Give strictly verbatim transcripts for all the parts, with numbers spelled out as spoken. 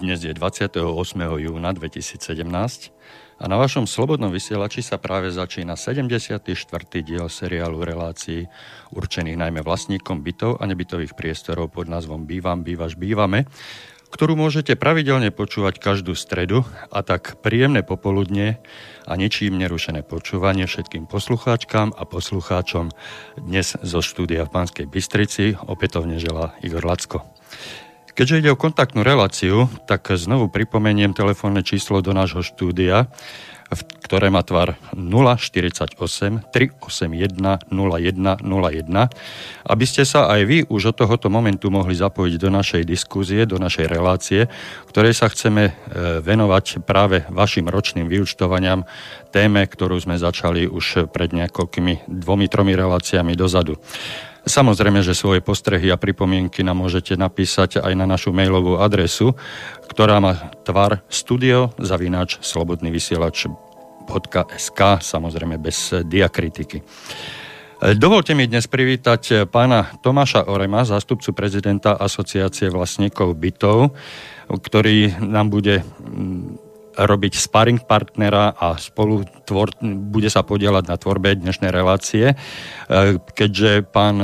Dnes je dvadsiateho ôsmeho júna dvetisícsedemnásť a na vašom slobodnom vysielači sa práve začína sedemdesiaty štvrtý diel seriálu relácií určených najmä vlastníkom bytov a nebytových priestorov pod názvom Bývam, bývaš, bývame, ktorú môžete pravidelne počúvať každú stredu, a tak príjemné popoludne a ničím nerušené počúvanie všetkým poslucháčkám a poslucháčom dnes zo štúdia v Banskej Bystrici opätovne želá Igor Lacko. Keďže ide o kontaktnú reláciu, tak znovu pripomeniem telefónne číslo do nášho štúdia, ktoré má tvar nula štyridsaťosem, tristoosemdesiatjeden, nula jeden nula jeden, aby ste sa aj vy už od tohoto momentu mohli zapojiť do našej diskuzie, do našej relácie, ktorej sa chceme venovať práve vašim ročným vyúčtovaniam, téme, ktorú sme začali už pred niekoľkými dvomi, tromi reláciami dozadu. Samozrejme, že svoje postrehy a pripomienky nám môžete napísať aj na našu mailovú adresu, ktorá má tvar studio zavináč slobodný vysielač bodka es ká, samozrejme bez diakritiky. Dovolte mi dnes privítať pána Tomáša Orema, zástupcu prezidenta Asociácie vlastníkov bytov, ktorý nám bude robiť sparring partnera a spolu tvor, bude sa podieľať na tvorbe dnešnej relácie, keďže pán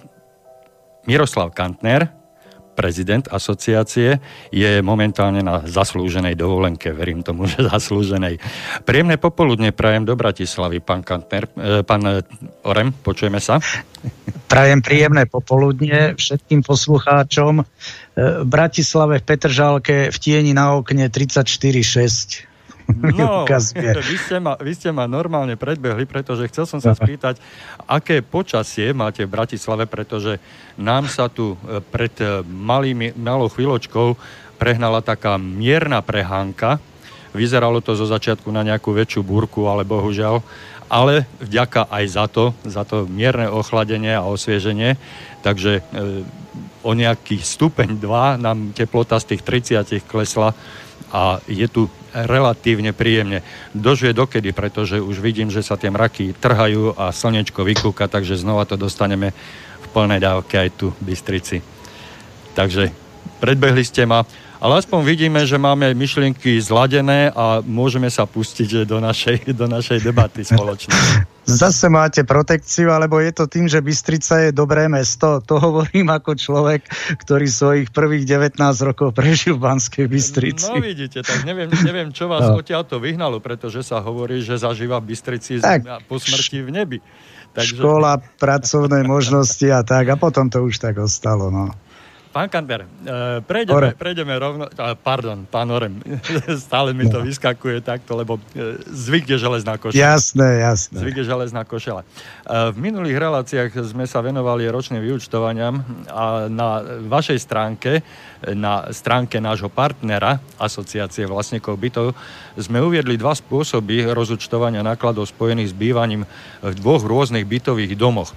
Miroslav Kantner, prezident asociácie, je momentálne na zaslúženej dovolenke, verím tomu, že zaslúženej. Príjemné popoludne prajem do Bratislavy, pán Kantner, pán Orem, počujeme sa? Prajem príjemné popoludne všetkým poslucháčom. V Bratislave v Petržalke v tieni na okne tridsaťštyri šesť. No, vy ste, ma, vy ste ma normálne predbehli, pretože chcel som sa spýtať, aké počasie máte v Bratislave, pretože nám sa tu pred malými, malou chvíľočkou prehnala taká mierna prehánka. Vyzeralo to zo začiatku na nejakú väčšiu búrku, ale bohužiaľ, ale vďaka aj za to, za to mierne ochladenie a osvieženie, takže e, o nejaký stupeň dva nám teplota z tých tridsať klesla a je tu relatívne príjemne. Dožuje dokedy, pretože už vidím, že sa tie mraky trhajú a slnečko vykúka, takže znova to dostaneme v plnej dávke aj tu v Bystrici. Takže predbehli ste ma, ale aspoň vidíme, že máme myšlienky zladené a môžeme sa pustiť do našej, do našej debaty spoločnej. Zase máte protekciu, alebo je to tým, že Bystrica je dobré mesto? To hovorím ako človek, ktorý svojich prvých devätnásť rokov prežil v Banskej Bystrici. No vidíte, tak neviem, neviem čo vás no. odtiaľto vyhnalo, pretože sa hovorí, že zažíva v Bystrici tak, po smrti v nebi. Takže... Škola, pracovné možnosti a tak, a potom to už tak ostalo, no. Pán Kantner, prejdeme, prejdeme rovno, pardon, pán Orem, stále mi to vyskakuje takto, lebo zvyk je železná košela. Jasné, jasné. Zvyk je železná košela. V minulých reláciách sme sa venovali ročným vyúčtovaniam a na vašej stránke, na stránke nášho partnera, Asociácie vlastníkov bytov, sme uviedli dva spôsoby rozúčtovania nákladov spojených s bývaním v dvoch rôznych bytových domoch.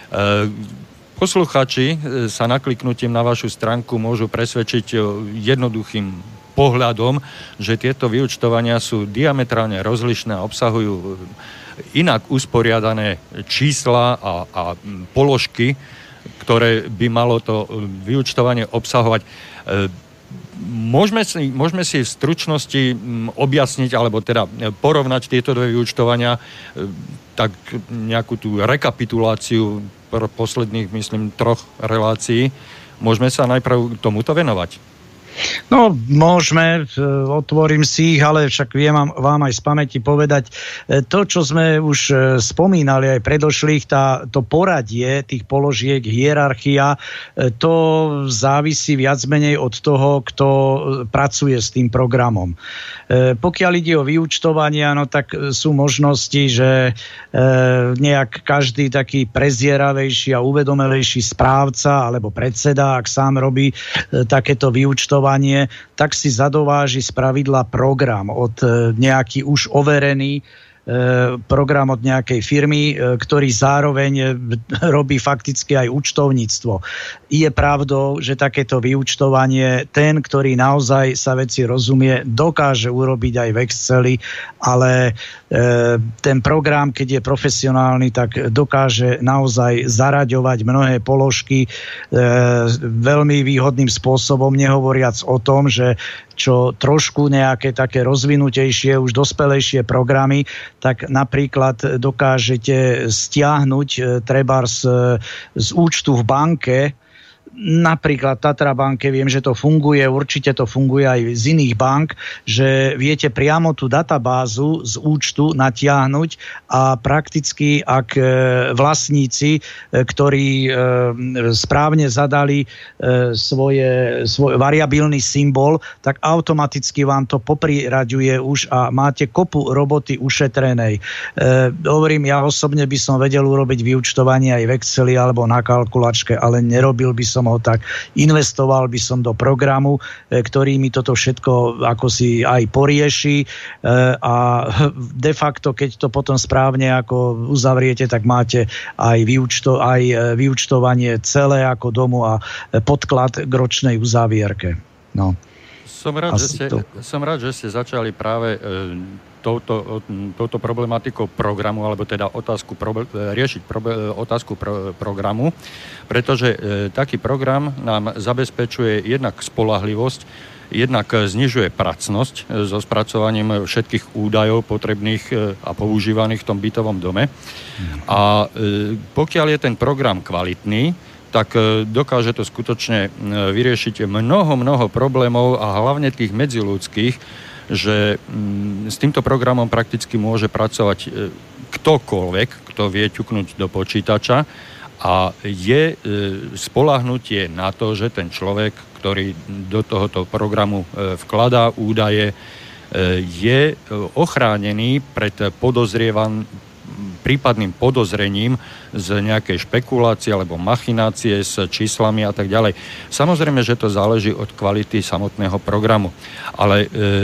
Poslucháči sa nakliknutím na vašu stránku môžu presvedčiť jednoduchým pohľadom, že tieto vyúčtovania sú diametrálne rozlišné a obsahujú inak usporiadané čísla a, a položky, ktoré by malo to vyúčtovanie obsahovať. Môžeme si, môžeme si v stručnosti objasniť, alebo teda porovnať tieto dve vyúčtovania, tak nejakú tú rekapituláciu posledných, myslím, troch relácií. Môžeme sa najprv tomuto venovať? No, môžeme, otvorím si ich, ale však viem vám aj z pamäti povedať to, čo sme už spomínali aj predošlých, tá, to poradie tých položiek, hierarchia, to závisí viac menej od toho, kto pracuje s tým programom. Pokiaľ ide o vyúčtovania, no tak sú možnosti, že nejak každý taký prezieravejší a uvedomelejší správca alebo predseda, ak sám robí takéto vyúčtovanie, tak si zadováži spravidla program od nejaký už overený program od nejakej firmy, ktorý zároveň robí fakticky aj účtovníctvo. Je pravdou, že takéto vyúčtovanie ten, ktorý naozaj sa veci rozumie, dokáže urobiť aj v Exceli, ale ten program, keď je profesionálny, tak dokáže naozaj zaraďovať mnohé položky veľmi výhodným spôsobom, nehovoriac o tom, že čo trošku nejaké také rozvinutejšie, už dospelejšie programy, tak napríklad dokážete stiahnuť treba z, z účtu v banke, napríklad Tatra banke, viem, že to funguje, určite to funguje aj z iných bank, že viete priamo tú databázu z účtu natiahnuť a prakticky, ak vlastníci, ktorí správne zadali svoje, svoj variabilný symbol, tak automaticky vám to popriraďuje už a máte kopu roboty ušetrenej. Hovorím, ja osobne by som vedel urobiť vyúčtovanie aj v Exceli alebo na kalkulačke, ale nerobil by som ho tak, investoval by som do programu, ktorý mi toto všetko ako si aj porieši a de facto, keď to potom správne ako uzavriete, tak máte aj, vyúčto, aj vyúčtovanie celé ako domu a podklad k ročnej uzávierke. No. Som rád, že ste, som rád, že ste začali práve e, touto, touto problematikou programu, alebo teda otázku, pro, riešiť pro, otázku pro, programu, pretože e, taký program nám zabezpečuje jednak spolahlivosť, jednak znižuje pracnosť e, so spracovaním všetkých údajov potrebných e, a používaných v tom bytovom dome. Mm. A e, pokiaľ je ten program kvalitný, tak dokáže to skutočne vyriešiť mnoho, mnoho problémov a hlavne tých medziľudských, že s týmto programom prakticky môže pracovať ktokoľvek, kto vie ťuknúť do počítača a je spoľahnutie na to, že ten človek, ktorý do tohoto programu vkladá údaje, je ochránený pred podozrievaním prípadným podozrením z nejakej špekulácie alebo machinácie s číslami a tak ďalej. Samozrejme, že to záleží od kvality samotného programu. Ale e,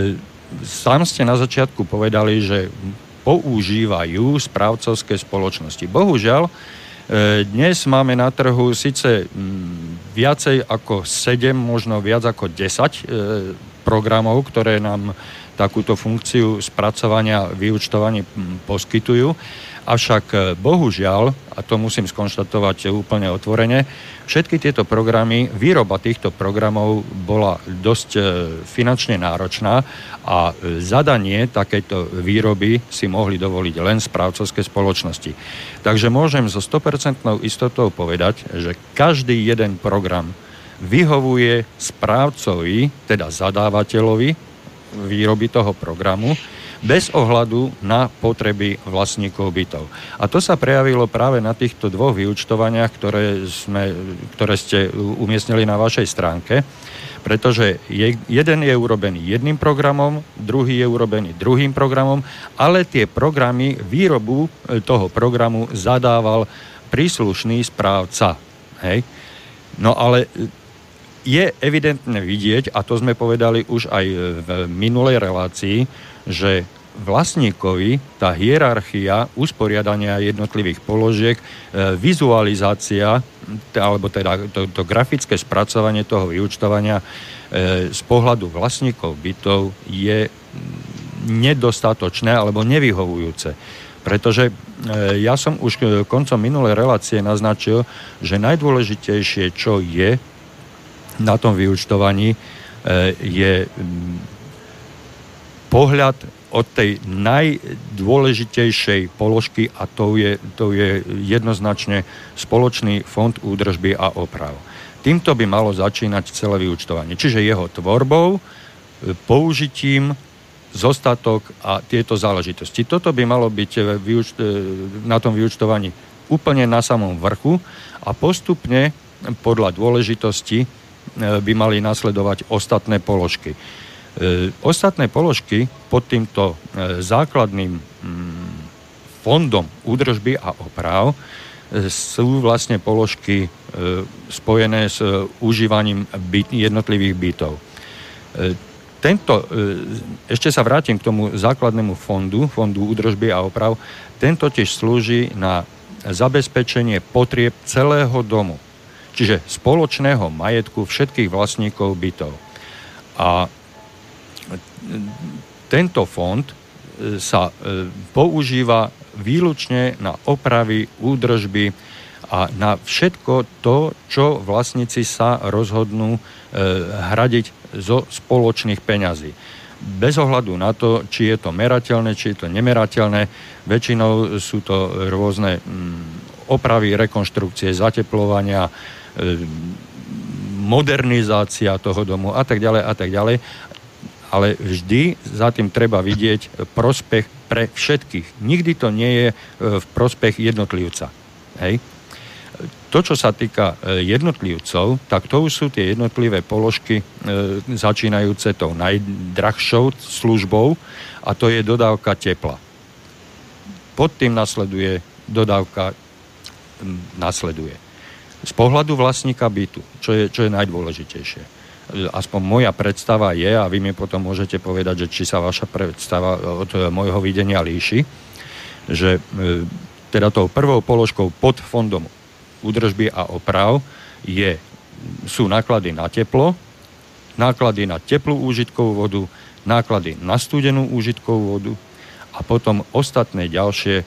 sám ste na začiatku povedali, že používajú správcovské spoločnosti. Bohužiaľ, e, dnes máme na trhu síce m, viacej ako sedem, možno viac ako desať e, programov, ktoré nám takúto funkciu spracovania, vyúčtovania poskytujú. Avšak bohužiaľ, a to musím skonštatovať úplne otvorene, všetky tieto programy, výroba týchto programov bola dosť finančne náročná a zadanie takejto výroby si mohli dovoliť len správcovské spoločnosti. Takže môžem so sto percent istotou povedať, že každý jeden program vyhovuje správcovi, teda zadávateľovi výroby toho programu, bez ohľadu na potreby vlastníkov bytov. A to sa prejavilo práve na týchto dvoch vyúčtovaniach, ktoré, sme, ktoré ste umiestnili na vašej stránke, pretože je, jeden je urobený jedným programom, druhý je urobený druhým programom, ale tie programy, výrobu toho programu zadával príslušný správca. Hej? No ale je evidentne vidieť, a to sme povedali už aj v minulej relácii, že vlastníkovi tá hierarchia usporiadania jednotlivých položiek, vizualizácia, alebo teda to, to grafické spracovanie toho vyúčtovania z pohľadu vlastníkov bytov je nedostatočné alebo nevyhovujúce. Pretože ja som už koncom minulej relácie naznačil, že najdôležitejšie, čo je na tom vyúčtovaní, je pohľad od tej najdôležitejšej položky a to je, to je jednoznačne spoločný fond údržby a oprav. Týmto by malo začínať celé vyúčtovanie. Čiže jeho tvorbou, použitím, zostatok a tieto záležitosti. Toto by malo byť na tom vyúčtovaní úplne na samom vrchu a postupne podľa dôležitosti by mali nasledovať ostatné položky. E, ostatné položky pod týmto e, základným mm, fondom údržby a oprav e, sú vlastne položky e, spojené s e, užívaním byt, jednotlivých bytov. E, tento, e, ešte sa vrátim k tomu základnému fondu, fondu údržby a oprav, tento tiež slúži na zabezpečenie potrieb celého domu, čiže spoločného majetku všetkých vlastníkov bytov. A tento fond sa používa výlučne na opravy, údržby a na všetko to, čo vlastníci sa rozhodnú e, hradiť zo spoločných peňazí. Bez ohľadu na to, či je to merateľné, či je to nemerateľné, väčšinou sú to rôzne mm, opravy, rekonštrukcie, zateplovania, e, modernizácia toho domu a tak ďalej a tak ďalej. Ale vždy za tým treba vidieť prospech pre všetkých. Nikdy to nie je v prospech jednotlivca. Hej? To, čo sa týka jednotlivcov, tak to už sú tie jednotlivé položky e, začínajúce tou najdrahšou službou a to je dodávka tepla. Pod tým nasleduje dodávka m, nasleduje. Z pohľadu vlastníka bytu, čo je, čo je najdôležitejšie. Aspoň moja predstava je, a vy mi potom môžete povedať, že či sa vaša predstava od môjho videnia líši, že teda tou prvou položkou pod fondom údržby a oprav je, sú náklady na teplo, náklady na teplú úžitkovú vodu, náklady na studenú úžitkovú vodu a potom ostatné ďalšie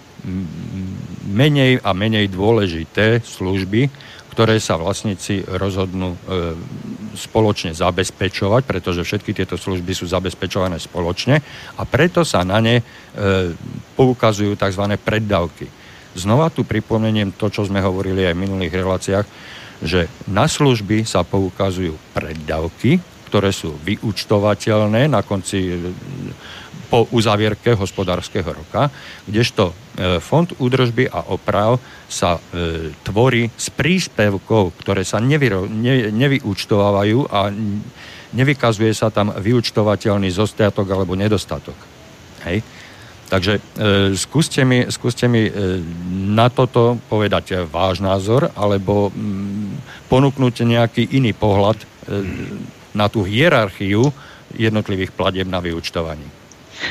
menej a menej dôležité služby, ktoré sa vlastníci rozhodnú e, spoločne zabezpečovať, pretože všetky tieto služby sú zabezpečované spoločne a preto sa na ne e, poukazujú tzv. Preddavky. Znova tu pripomeniem to, čo sme hovorili aj v minulých reláciách, že na služby sa poukazujú preddavky, ktoré sú vyúčtovateľné na konci po uzavierke hospodárskeho roka, kdežto Fond údržby a oprav sa e, tvorí z príspevkov, ktoré sa nevyro, ne, nevyúčtovávajú a nevykazuje sa tam vyúčtovateľný zostatok alebo nedostatok. Hej? Takže e, skúste mi, skúste mi e, na toto povedať váš názor alebo m, ponúknuť nejaký iný pohľad e, na tú hierarchiu jednotlivých platieb na vyúčtovanie.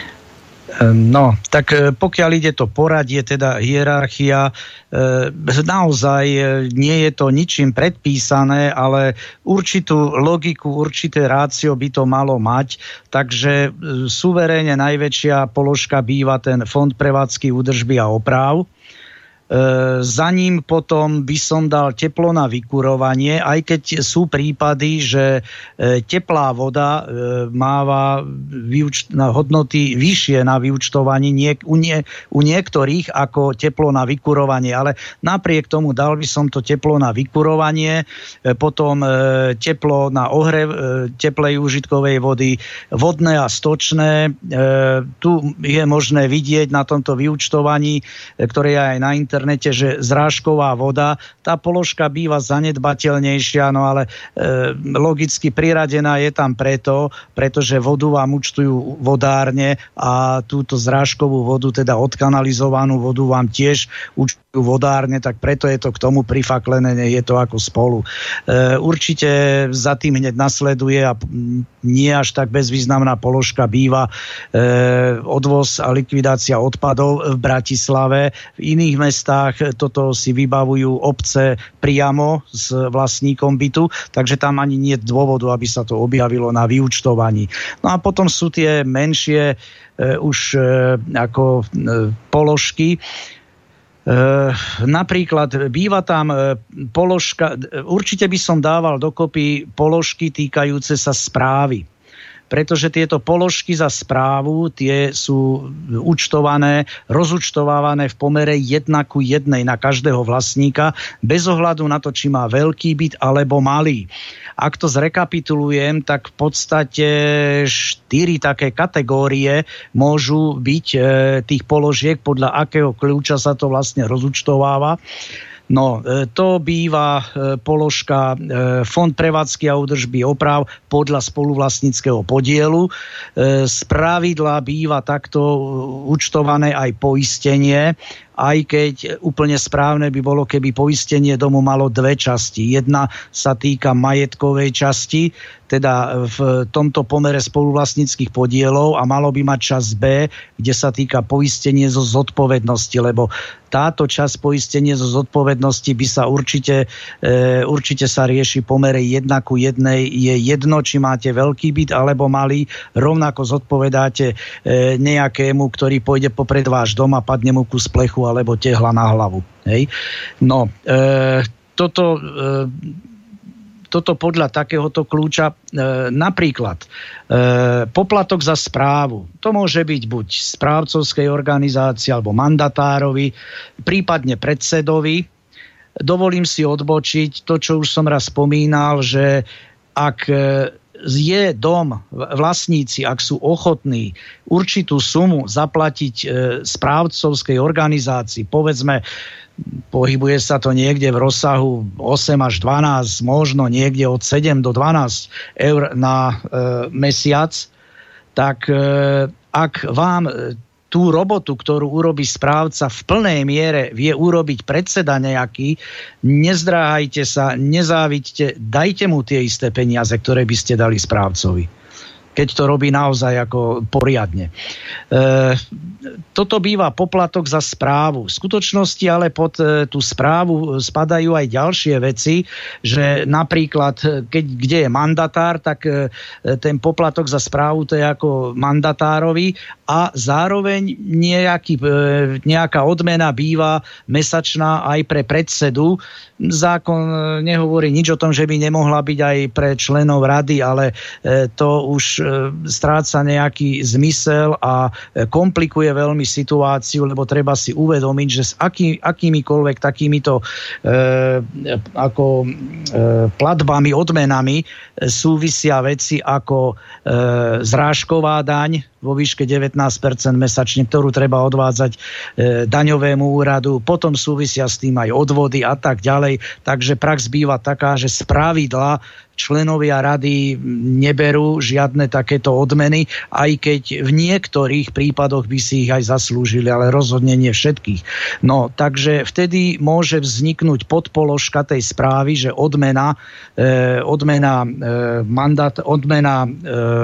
No, tak pokiaľ ide to poradie, teda hierarchia, naozaj nie je to ničím predpísané, ale určitú logiku, určité rácio by to malo mať, takže suverénne najväčšia položka býva ten Fond prevádzky, údržby a oprav. E, za ním potom by som dal teplo na vykurovanie, aj keď sú prípady, že e, teplá voda e, máva vyuč- na hodnoty vyššie na vyúčtovaní nie, u, nie, u niektorých ako teplo na vykurovanie, ale napriek tomu dal by som to teplo na vykurovanie, e, potom e, teplo na ohrev e, teplej užitkovej vody, vodné a stočné. E, tu je možné vidieť na tomto vyúčtovaní, e, ktoré je aj na internete, internete, že zrážková voda, tá položka býva zanedbateľnejšia, no ale e, logicky priradená je tam preto, pretože vodu vám účtujú vodárne a túto zrážkovú vodu, teda odkanalizovanú vodu vám tiež účtujú vodárne, tak preto je to k tomu prifaklené, je to ako spolu. E, určite za tým hneď nasleduje a nie až tak bezvýznamná položka býva e, odvoz a likvidácia odpadov v Bratislave. V iných mestách toto si vybavujú obce priamo s vlastníkom bytu, takže tam ani nie je dôvodu, aby sa to objavilo na vyúčtovaní. No a potom sú tie menšie e, už e, ako e, položky. E, napríklad býva tam e, položka, určite by som dával dokopy položky týkajúce sa správy. Pretože tieto položky za správu, tie sú účtované, rozúčtovávané v pomere jedna ku jednej na každého vlastníka, bez ohľadu na to, či má veľký byt alebo malý. Ak to zrekapitulujem, tak v podstate štyri také kategórie môžu byť e, tých položiek, podľa akého kľúča sa to vlastne rozúčtováva. No, to býva položka Fond prevádzky a údržby oprav podľa spoluvlastníckeho podielu. Spravidla býva takto účtované aj poistenie, aj keď úplne správne by bolo, keby poistenie domu malo dve časti. Jedna sa týka majetkovej časti, teda v tomto pomere spoluvlastníckych podielov, a malo by mať časť B, kde sa týka poistenie zo zodpovednosti, lebo táto časť poistenie zo zodpovednosti by sa určite, e, určite sa rieši pomere jedna ku jednej. Je jedno, či máte veľký byt alebo malý, rovnako zodpovedáte e, nejakému, ktorý pôjde popred váš dom a padne mu kus plechu alebo tehla na hlavu. Hej. No, e, toto... E, Toto podľa takéhoto kľúča, e, napríklad e, poplatok za správu. To môže byť buď správcovskej organizácie alebo mandatárovi, prípadne predsedovi. Dovolím si odbočiť to, čo už som raz spomínal, že ak je dom, vlastníci, ak sú ochotní určitú sumu zaplatiť e, správcovskej organizácii, povedzme, pohybuje sa to niekde v rozsahu osem až dvanásť, možno niekde od sedem do dvanásť eur na e, mesiac, tak e, ak vám tú robotu, ktorú urobí správca v plnej miere vie urobiť predseda nejaký, nezdráhajte sa, nezávidte, dajte mu tie isté peniaze, ktoré by ste dali správcovi, keď to robí naozaj ako poriadne. E, toto býva poplatok za správu. V skutočnosti ale pod e, tú správu spadajú aj ďalšie veci, že napríklad, keď, kde je mandatár, tak e, ten poplatok za správu to je ako mandatárovi a zároveň nejaký, e, nejaká odmena býva mesačná aj pre predsedu. Zákon nehovorí nič o tom, že by nemohla byť aj pre členov rady, ale e, to už stráca nejaký zmysel a komplikuje veľmi situáciu, lebo treba si uvedomiť, že s aký, akýmikoľvek takýmito e, ako e, platbami, odmenami súvisia veci ako e, zrážková daň vo výške devätnásť percent mesačne, ktorú treba odvádzať e, daňovému úradu, potom súvisia s tým aj odvody a tak ďalej. Takže prax býva taká, že spravidla členovia rady neberú žiadne takéto odmeny, aj keď v niektorých prípadoch by si ich aj zaslúžili, ale rozhodne nie všetkých. No, takže vtedy môže vzniknúť podpoložka tej správy, že odmena, e, odmena, e, mandát, odmena e,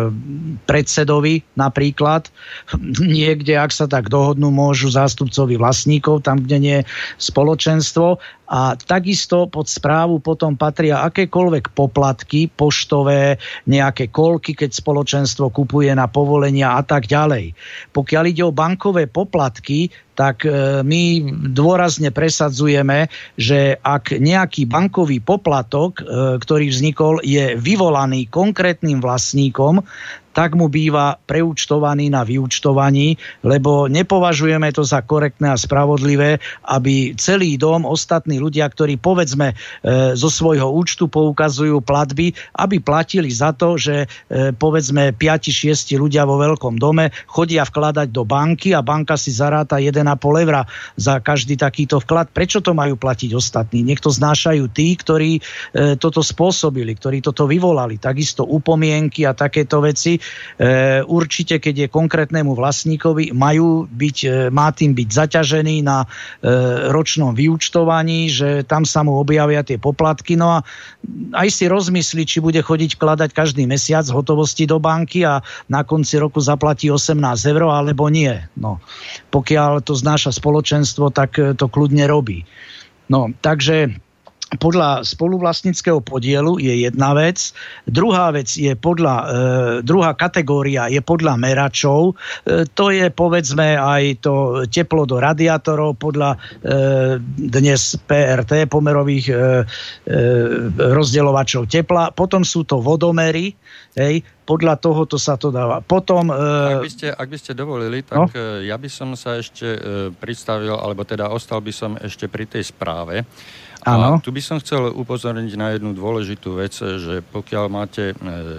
predsedovi napríklad. Niekde, ak sa tak dohodnú, môžu zástupcovi vlastníkov, tam, kde nie je spoločenstvo. A takisto pod správu potom patria akékoľvek poplatky, poštové, nejaké kolky, keď spoločenstvo kupuje na povolenia a tak ďalej. Pokiaľ ide o bankové poplatky, tak my dôrazne presadzujeme, že ak nejaký bankový poplatok, ktorý vznikol, je vyvolaný konkrétnym vlastníkom, tak mu býva preúčtovaný na vyúčtovaní, lebo nepovažujeme to za korektné a spravodlivé, aby celý dom, ostatní ľudia, ktorí povedzme e, zo svojho účtu poukazujú platby, aby platili za to, že e, povedzme päť šesť ľudia vo veľkom dome chodia vkladať do banky a banka si zaráta jeden a pol eura za každý takýto vklad. Prečo to majú platiť ostatní? Nech to znášajú tí, ktorí e, toto spôsobili, ktorí toto vyvolali. Takisto upomienky a takéto veci. E, určite, keď je konkrétnemu vlastníkovi, majú byť, e, má tým byť zaťažený na e, ročnom vyúčtovaní, že tam sa mu objavia tie poplatky. No a aj si rozmyslí, či bude chodiť vkladať každý mesiac hotovosti do banky a na konci roku zaplatí osemnásť eur, alebo nie. No, pokiaľ to znáša spoločenstvo, tak to kľudne robí. No, takže podľa spoluvlastníckeho podielu je jedna vec. Druhá vec je podľa, e, druhá kategória je podľa meračov. E, to je povedzme aj to teplo do radiátorov podľa e, dnes pé er té, pomerových e, e, rozdeľovačov tepla. Potom sú to vodomery, hej, podľa tohoto sa to dáva. Potom, e... ak, by ste, ak by ste dovolili, tak no? ja by som sa ešte e, predstavil, alebo teda ostal by som ešte pri tej správe. A tu by som chcel upozorniť na jednu dôležitú vec, že pokiaľ máte e,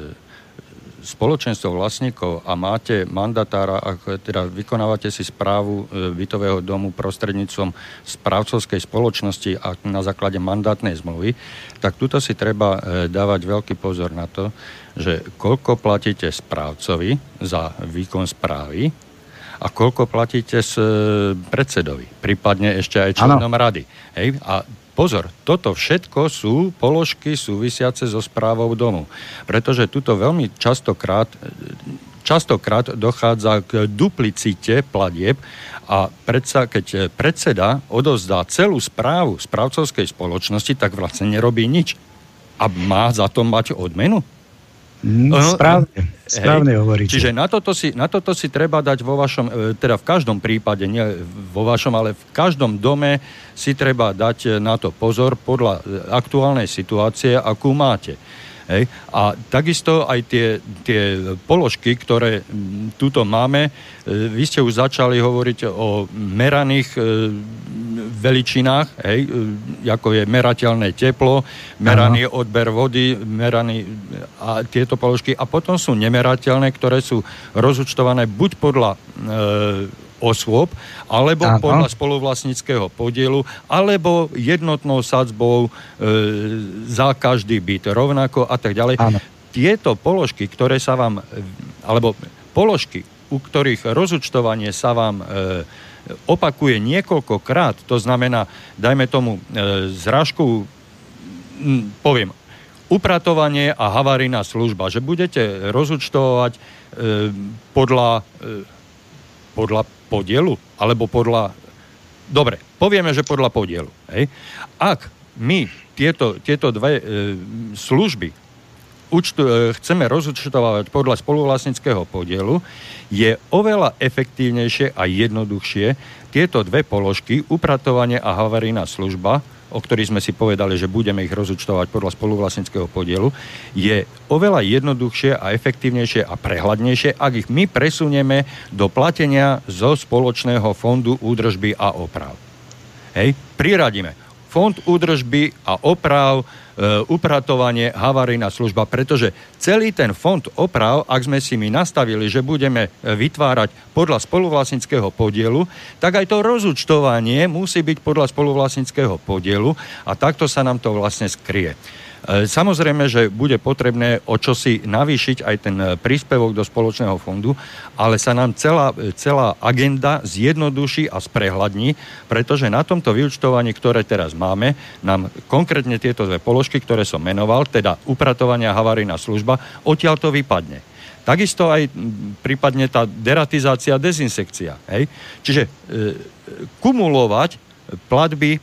spoločenstvo vlastníkov a máte mandatára, ak teda vykonávate si správu e, bytového domu prostredníctvom správcovskej spoločnosti a na základe mandátnej zmluvy, tak tuto si treba e, dávať veľký pozor na to, že koľko platíte správcovi za výkon správy a koľko platíte s e, predsedovi, prípadne ešte aj členom ano. rady. Hej? A pozor, toto všetko sú položky súvisiace so správou domu. Pretože tuto veľmi častokrát, častokrát dochádza k duplicite platieb a predsa, keď predseda odovzdá celú správu správcovskej spoločnosti, tak vlastne nerobí nič. A má za to mať odmenu? Mm, správne, správne hovoríte. Čiže na toto, si, na toto si treba dať vo vašom, teda v každom prípade, nie vo vašom, ale v každom dome si treba dať na to pozor podľa aktuálnej situácie, akú máte. Hej. A takisto aj tie, tie položky, ktoré tuto máme, vy ste už začali hovoriť o meraných veličinách, hej, ako je merateľné teplo, meraný Aha. odber vody, meraný a tieto položky. A potom sú nemerateľné, ktoré sú rozúčtované buď podľa e, osôb, alebo Aha. podľa spoluvlastníckeho podielu, alebo jednotnou sadzbou e, za každý byt, rovnako a tak ďalej. Áno. Tieto položky, ktoré sa vám, alebo položky, u ktorých rozúčtovanie sa vám e, opakuje niekoľkokrát, to znamená, dajme tomu e, zrážku, m, poviem, upratovanie a havarijná služba, že budete rozúčtovať e, podľa, e, podľa podielu, alebo podľa... Dobre, povieme, že podľa podielu. Hej? Ak my tieto, tieto dve e, služby účtu, e, chceme rozúčtovať podľa spoluvlastníckeho podielu, je oveľa efektívnejšie a jednoduchšie tieto dve položky, upratovanie a havarijná služba, o ktorých sme si povedali, že budeme ich rozúčtovať podľa spoluvlastníckeho podielu, je oveľa jednoduchšie a efektívnejšie a prehľadnejšie, ak ich my presunieme do platenia zo spoločného fondu údržby a oprav. Hej, priradíme. Fond údržby a oprav, e, upratovanie, havarijná služba, pretože celý ten fond oprav, ak sme si my nastavili, že budeme vytvárať podľa spoluvlastníckeho podielu, tak aj to rozúčtovanie musí byť podľa spoluvlastníckeho podielu a takto sa nám to vlastne skrie. Samozrejme, že bude potrebné o čosi navýšiť aj ten príspevok do spoločného fondu, ale sa nám celá, celá agenda zjednoduší a sprehľadní, pretože na tomto vyúčtovaní, ktoré teraz máme, nám konkrétne tieto dve položky, ktoré som menoval, teda upratovanie a havarijná služba, odtiaľ to vypadne. Takisto aj prípadne tá deratizácia, dezinsekcia. Hej? Čiže e, kumulovať platby e,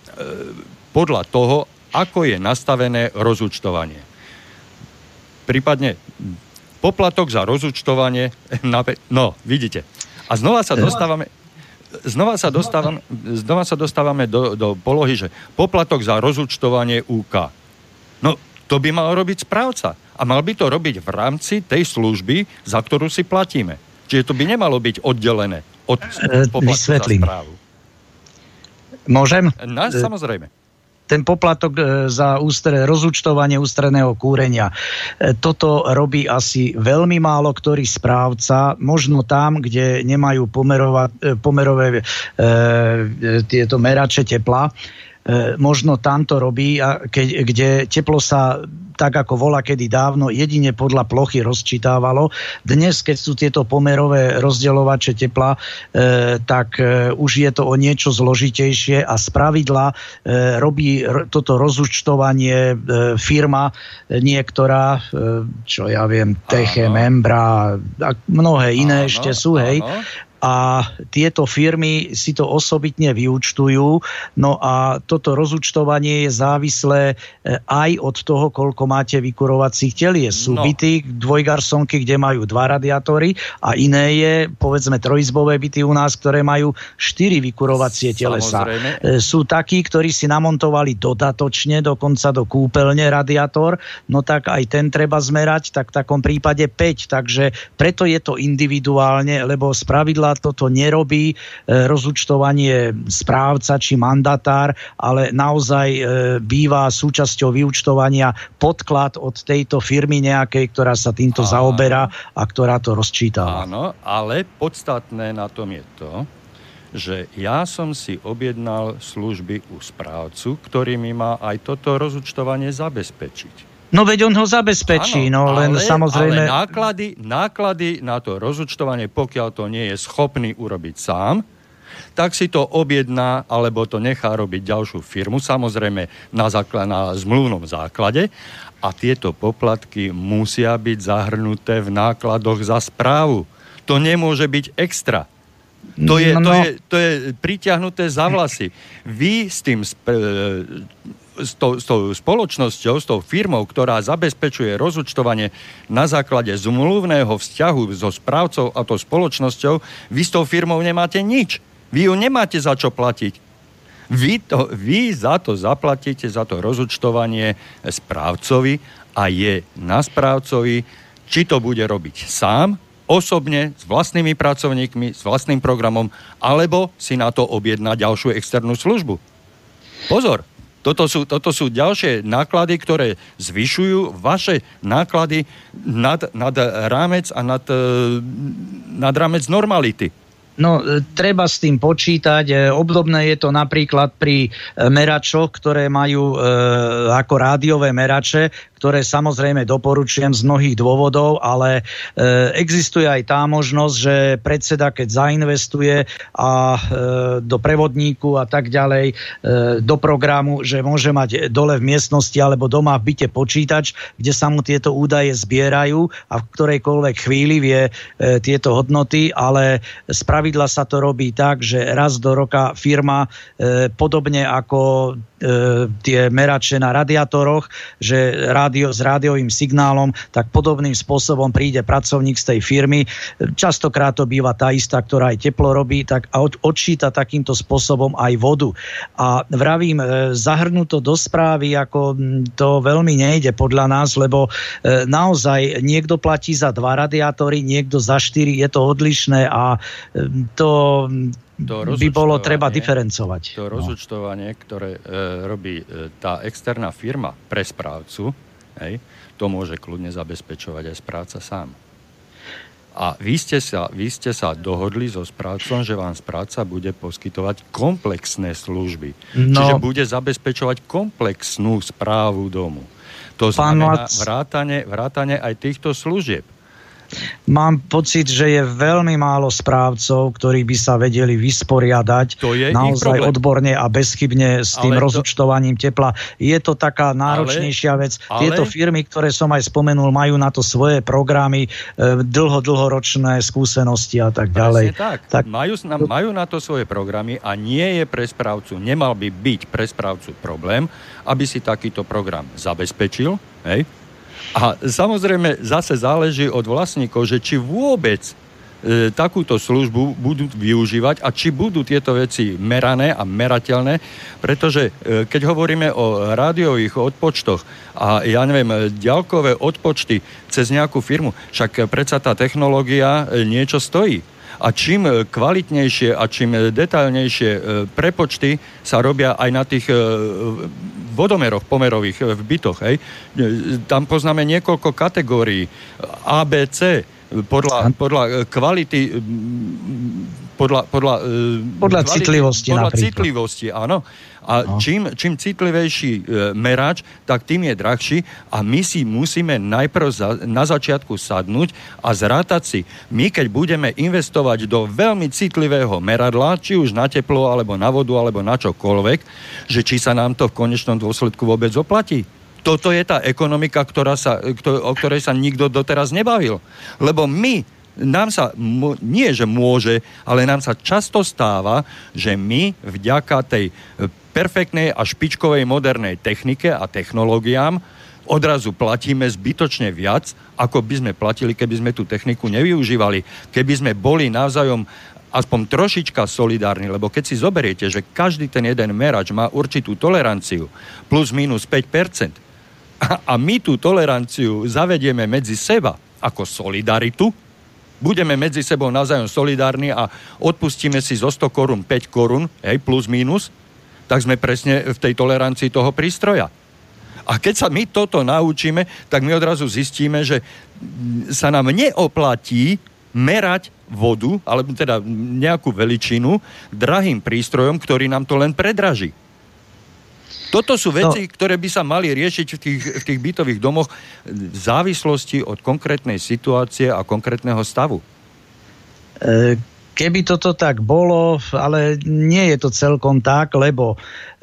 podľa toho, ako je nastavené rozúčtovanie. Prípadne poplatok za rozúčtovanie, no, vidíte. A znova sa dostávame, znova sa dostávame, znova sa dostávame do, do polohy, že poplatok za rozúčtovanie ú ká. No, to by mal robiť správca. A mal by to robiť v rámci tej služby, za ktorú si platíme. Čiže to by nemalo byť oddelené od poplatku za správu. Môžem? No, samozrejme. Ten poplatok za ústre, rozúčtovanie ústredného kúrenia. Toto robí asi veľmi málo ktorý správca, možno tam, kde nemajú pomerova, pomerové e, tieto merače tepla. E, možno tam to robí, a keď, kde teplo sa tak ako vola kedy dávno jedine podľa plochy rozčítávalo. Dnes, keď sú tieto pomerové rozdeľovače tepla, e, tak e, už je to o niečo zložitejšie a spravidla e, robí r- toto rozúčtovanie e, firma e, niektorá, e, čo ja viem, Teche, Membra a mnohé iné áno, ešte sú, hej. Áno. A tieto firmy si to osobitne vyúčtujú. No a toto rozúčtovanie je závislé aj od toho, koľko máte vykurovacích telies. Sú no. byty, dvojgarsonky, kde majú dva radiátory a iné je, povedzme, trojizbové byty u nás, ktoré majú štyri vykurovacie telesa. Samozrejme. Sú takí, ktorí si namontovali dodatočne, dokonca do kúpeľne radiátor, no tak aj ten treba zmerať, tak v takom prípade päť. Takže preto je to individuálne, lebo spravidla toto nerobí e, rozúčtovanie správca či mandatár, ale naozaj e, býva súčasťou vyúčtovania podklad od tejto firmy nejakej, ktorá sa týmto áno. zaoberá a ktorá to rozčítava. Áno, ale podstatné na tom je to, že ja som si objednal služby u správcu, ktorý mi má aj toto rozúčtovanie zabezpečiť. No veď on ho zabezpečí, áno, no len ale, samozrejme... Ale náklady, náklady na to rozúčtovanie, pokiaľ to nie je schopný urobiť sám, tak si to objedná, alebo to nechá robiť ďalšiu firmu, samozrejme na, základ, na zmluvnom základe. A tieto poplatky musia byť zahrnuté v nákladoch za správu. To nemôže byť extra. To je, no, no. to je, to je pritiahnuté za vlasy. Vy s tým... Sp- s tou, s tou spoločnosťou, s tou firmou, ktorá zabezpečuje rozúčtovanie na základe zmluvného vzťahu so správcov a tou spoločnosťou, vy s tou firmou nemáte nič. Vy ju nemáte za čo platiť. Vy, to, vy za to zaplatíte, za to rozúčtovanie správcovi a je na správcovi, či to bude robiť sám, osobne, s vlastnými pracovníkmi, s vlastným programom, alebo si na to objedná ďalšiu externú službu. Pozor, toto sú, toto sú ďalšie náklady, ktoré zvyšujú vaše náklady nad, nad rámec a nad, nad rámec normality. No, treba s tým počítať. Obdobné je to napríklad pri meračoch, ktoré majú e, ako rádiové merače, ktoré samozrejme doporučujem z mnohých dôvodov, ale e, existuje aj tá možnosť, že predseda, keď zainvestuje a e, do prevodníku a tak ďalej, e, do programu, že môže mať dole v miestnosti alebo doma v byte počítač, kde sa mu tieto údaje zbierajú a v ktorejkoľvek chvíli vie e, tieto hodnoty, ale spraviť pravidla sa to robí tak, že raz do roka firma, e, podobne ako e, tie merače na radiátoroch, že rádio s rádiovým signálom, tak podobným spôsobom príde pracovník z tej firmy. Častokrát to býva tá istá, ktorá aj teplo robí, tak a od, odčíta takýmto spôsobom aj vodu. A vravím, e, zahrnúť to do správy, ako to veľmi nejde podľa nás, lebo e, naozaj niekto platí za dva radiátory, niekto za štyri, je to odlišné a e, To, to by bolo treba diferencovať. To rozúčtovanie, ktoré e, robí e, tá externá firma pre správcu, hej, to môže kľudne zabezpečovať aj správca sám. A vy ste, sa, vy ste sa dohodli so správcom, že vám správca bude poskytovať komplexné služby. No. Čiže bude zabezpečovať komplexnú správu domu. To znamená vrátane, vrátane aj týchto služieb. Mám pocit, že je veľmi málo správcov, ktorí by sa vedeli vysporiadať naozaj odborne a bezchybne s tým ale rozúčtovaním to... tepla. Je to taká náročnejšia ale... vec. Ale... Tieto firmy, ktoré som aj spomenul, majú na to svoje programy, dlho, dlhoročné skúsenosti a tak ďalej. Tak. Tak... Majú, majú na to svoje programy a nie je pre správcu, nemal by byť pre správcu problém, aby si takýto program zabezpečil, hej? A samozrejme zase záleží od vlastníkov, že či vôbec e, takúto službu budú využívať a či budú tieto veci merané a merateľné, pretože e, keď hovoríme o rádiových odpočtoch a ja neviem, ďalkové odpočty cez nejakú firmu, však predsa tá technológia e, niečo stojí. A čím kvalitnejšie a čím detailnejšie prepočty sa robia aj na tých vodomeroch pomerových v bytoch. Hej. Tam poznáme niekoľko kategórií. A, B, C, podľa, podľa kvality, podľa, podľa, podľa kvality, citlivosti podľa napríklad. citlivosti, áno. A no. čím, čím citlivejší e, merač, tak tým je drahší a my si musíme najprv za, na začiatku sadnúť a zrátať si. My, keď budeme investovať do veľmi citlivého meradla, či už na teplo, alebo na vodu, alebo na čokoľvek, že či sa nám to v konečnom dôsledku vôbec oplatí. Toto je tá ekonomika, ktorá sa, o ktorej sa nikto doteraz nebavil. Lebo my, nám sa, nie že môže, ale nám sa často stáva, že my vďaka tej perfektnej a špičkovej modernej technike a technológiám odrazu platíme zbytočne viac, ako by sme platili, keby sme tú techniku nevyužívali. Keby sme boli navzájom aspoň trošička solidárni, lebo keď si zoberiete, že každý ten jeden merač má určitú toleranciu plus minus päť percent a, a my tú toleranciu zavedieme medzi seba ako solidaritu, budeme medzi sebou navzájom solidárni a odpustíme si zo sto korún päť korún, hej, plus minus, tak sme presne v tej tolerancii toho prístroja. A keď sa my toto naučíme, tak my odrazu zistíme, že sa nám neoplatí merať vodu, alebo teda nejakú veličinu drahým prístrojom, ktorý nám to len predraží. Toto sú veci, no. ktoré by sa mali riešiť v tých, v tých bytových domoch v závislosti od konkrétnej situácie a konkrétneho stavu. E- Keby toto tak bolo, ale nie je to celkom tak, lebo e,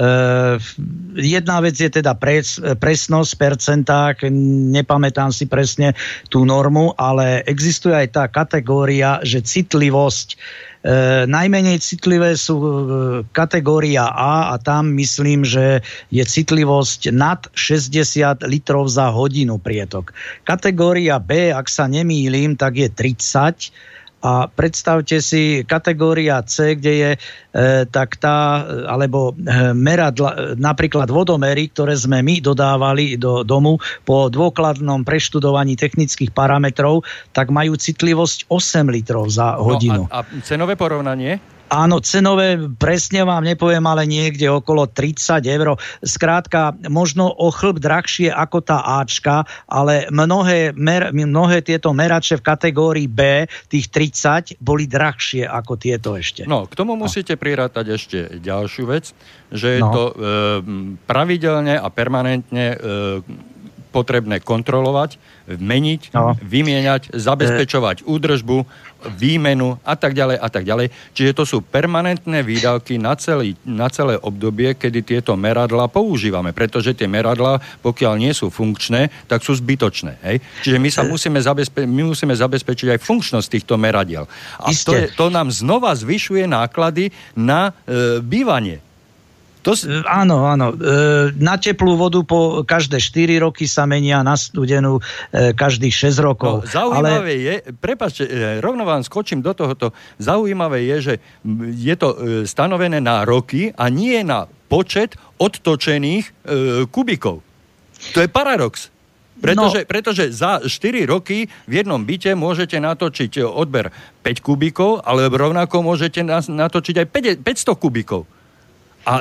jedna vec je teda pres, presnosť v percentách, nepamätám si presne tú normu, ale existuje aj tá kategória, že citlivosť, e, najmenej citlivé sú kategória A a tam myslím, že je citlivosť nad šesťdesiat litrov za hodinu prietok. Kategória B, ak sa nemýlim, tak je tridsať. A predstavte si kategória C, kde je e, tak tá, alebo e, meradla, napríklad vodomery, ktoré sme my dodávali do domu po dôkladnom preštudovaní technických parametrov, tak majú citlivosť osem litrov za hodinu. No a, a cenové porovnanie? Áno, cenové presne vám nepoviem, ale niekde okolo tridsať eur. Skrátka, možno o chlb drahšie ako tá Ačka, ale mnohé, mer, mnohé tieto merače v kategórii B, tých tridsať, boli drahšie ako tieto ešte. No, k tomu musíte prirátať ešte ďalšiu vec, že je no. to e, pravidelne a permanentne e, potrebné kontrolovať, meniť, no. vymieňať, zabezpečovať údržbu, výmenu a tak ďalej a tak ďalej. Čiže to sú permanentné výdavky na, celý, na celé obdobie, kedy tieto meradlá používame, pretože tie meradlá, pokiaľ nie sú funkčné, tak sú zbytočné. Hej? Čiže my sa musíme, zabezpe- my musíme zabezpečiť aj funkčnosť týchto meradiel. A to, je, to nám znova zvyšuje náklady na e, bývanie. To s... Áno, áno. Na teplú vodu po každé štyri roky sa menia, na studenú každých šesť rokov. No, zaujímavé ale... je, prepáčte, rovno vám skočím do tohoto, zaujímavé je, že je to stanovené na roky a nie na počet odtočených e, kubikov. To je paradox. Pretože, no. pretože za štyri roky v jednom byte môžete natočiť odber päť kubikov, ale rovnako môžete natočiť aj päťsto kubikov. A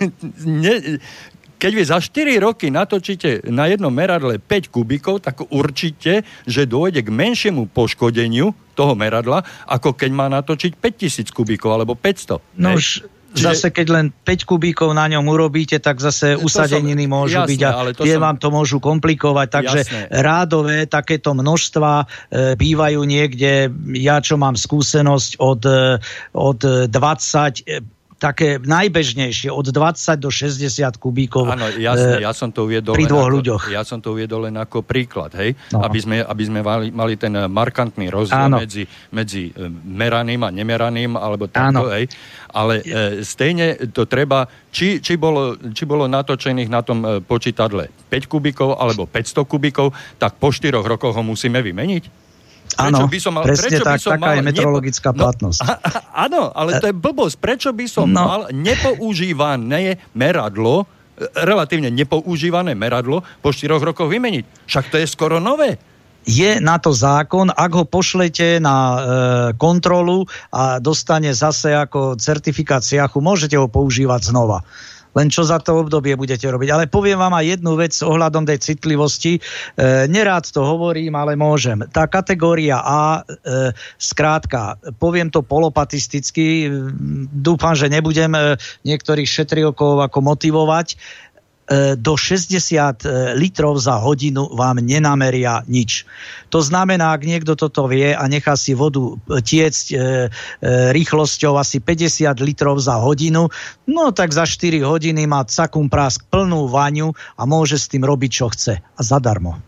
ne, keď vy za štyri roky natočíte na jednom meradle päť kubikov, tak určite, že dôjde k menšiemu poškodeniu toho meradla, ako keď má natočiť päťtisíc kubikov alebo päťsto. No už zase keď len päť kubíkov na ňom urobíte, tak zase usadeniny som, môžu jasné, byť a tie som... vám to môžu komplikovať. Takže jasné. Rádové takéto množstva e, bývajú niekde, ja čo mám skúsenosť od, od dvadsať e, také najbežnejšie, od dvadsať do šesťdesiat kubíkov. Áno, jasne, ja som to uviedol pri dvoch ako, ľuďoch. Ja som to uviedol len ako príklad, hej? No. Aby sme, aby sme mali, mali ten markantný rozdiel medzi, medzi meraným a nemeraným, alebo takto, hej? Ale e, stejne to treba, či, či, bolo, či bolo natočených na tom počítadle päť kubíkov alebo päťsto kubíkov, tak po štyroch rokoch ho musíme vymeniť? Áno, presne tak, taká je metrologická nepo... platnosť. No, áno, ale to je blbosť. Prečo by som no. mal nepoužívané meradlo, relatívne nepoužívané meradlo po štyroch rokoch vymeniť? Však to je skoro nové. Je na to zákon, ak ho pošlete na e, kontrolu a dostane zase ako certifikát siachu, môžete ho používať znova. Len čo za to obdobie budete robiť. Ale poviem vám aj jednu vec ohľadom tej citlivosti. E, nerád to hovorím, ale môžem. Tá kategória A, e, skrátka, poviem to polopatisticky, dúfam, že nebudem e, niektorých šetriokov ako motivovať, do šesťdesiat litrov za hodinu vám nenameria nič. To znamená, ak niekto toto vie a nechá si vodu tiecť e, e, rýchlosťou asi päťdesiat litrov za hodinu, no tak za štyri hodiny má cakum prásk plnú vaňu a môže s tým robiť, čo chce. A zadarmo.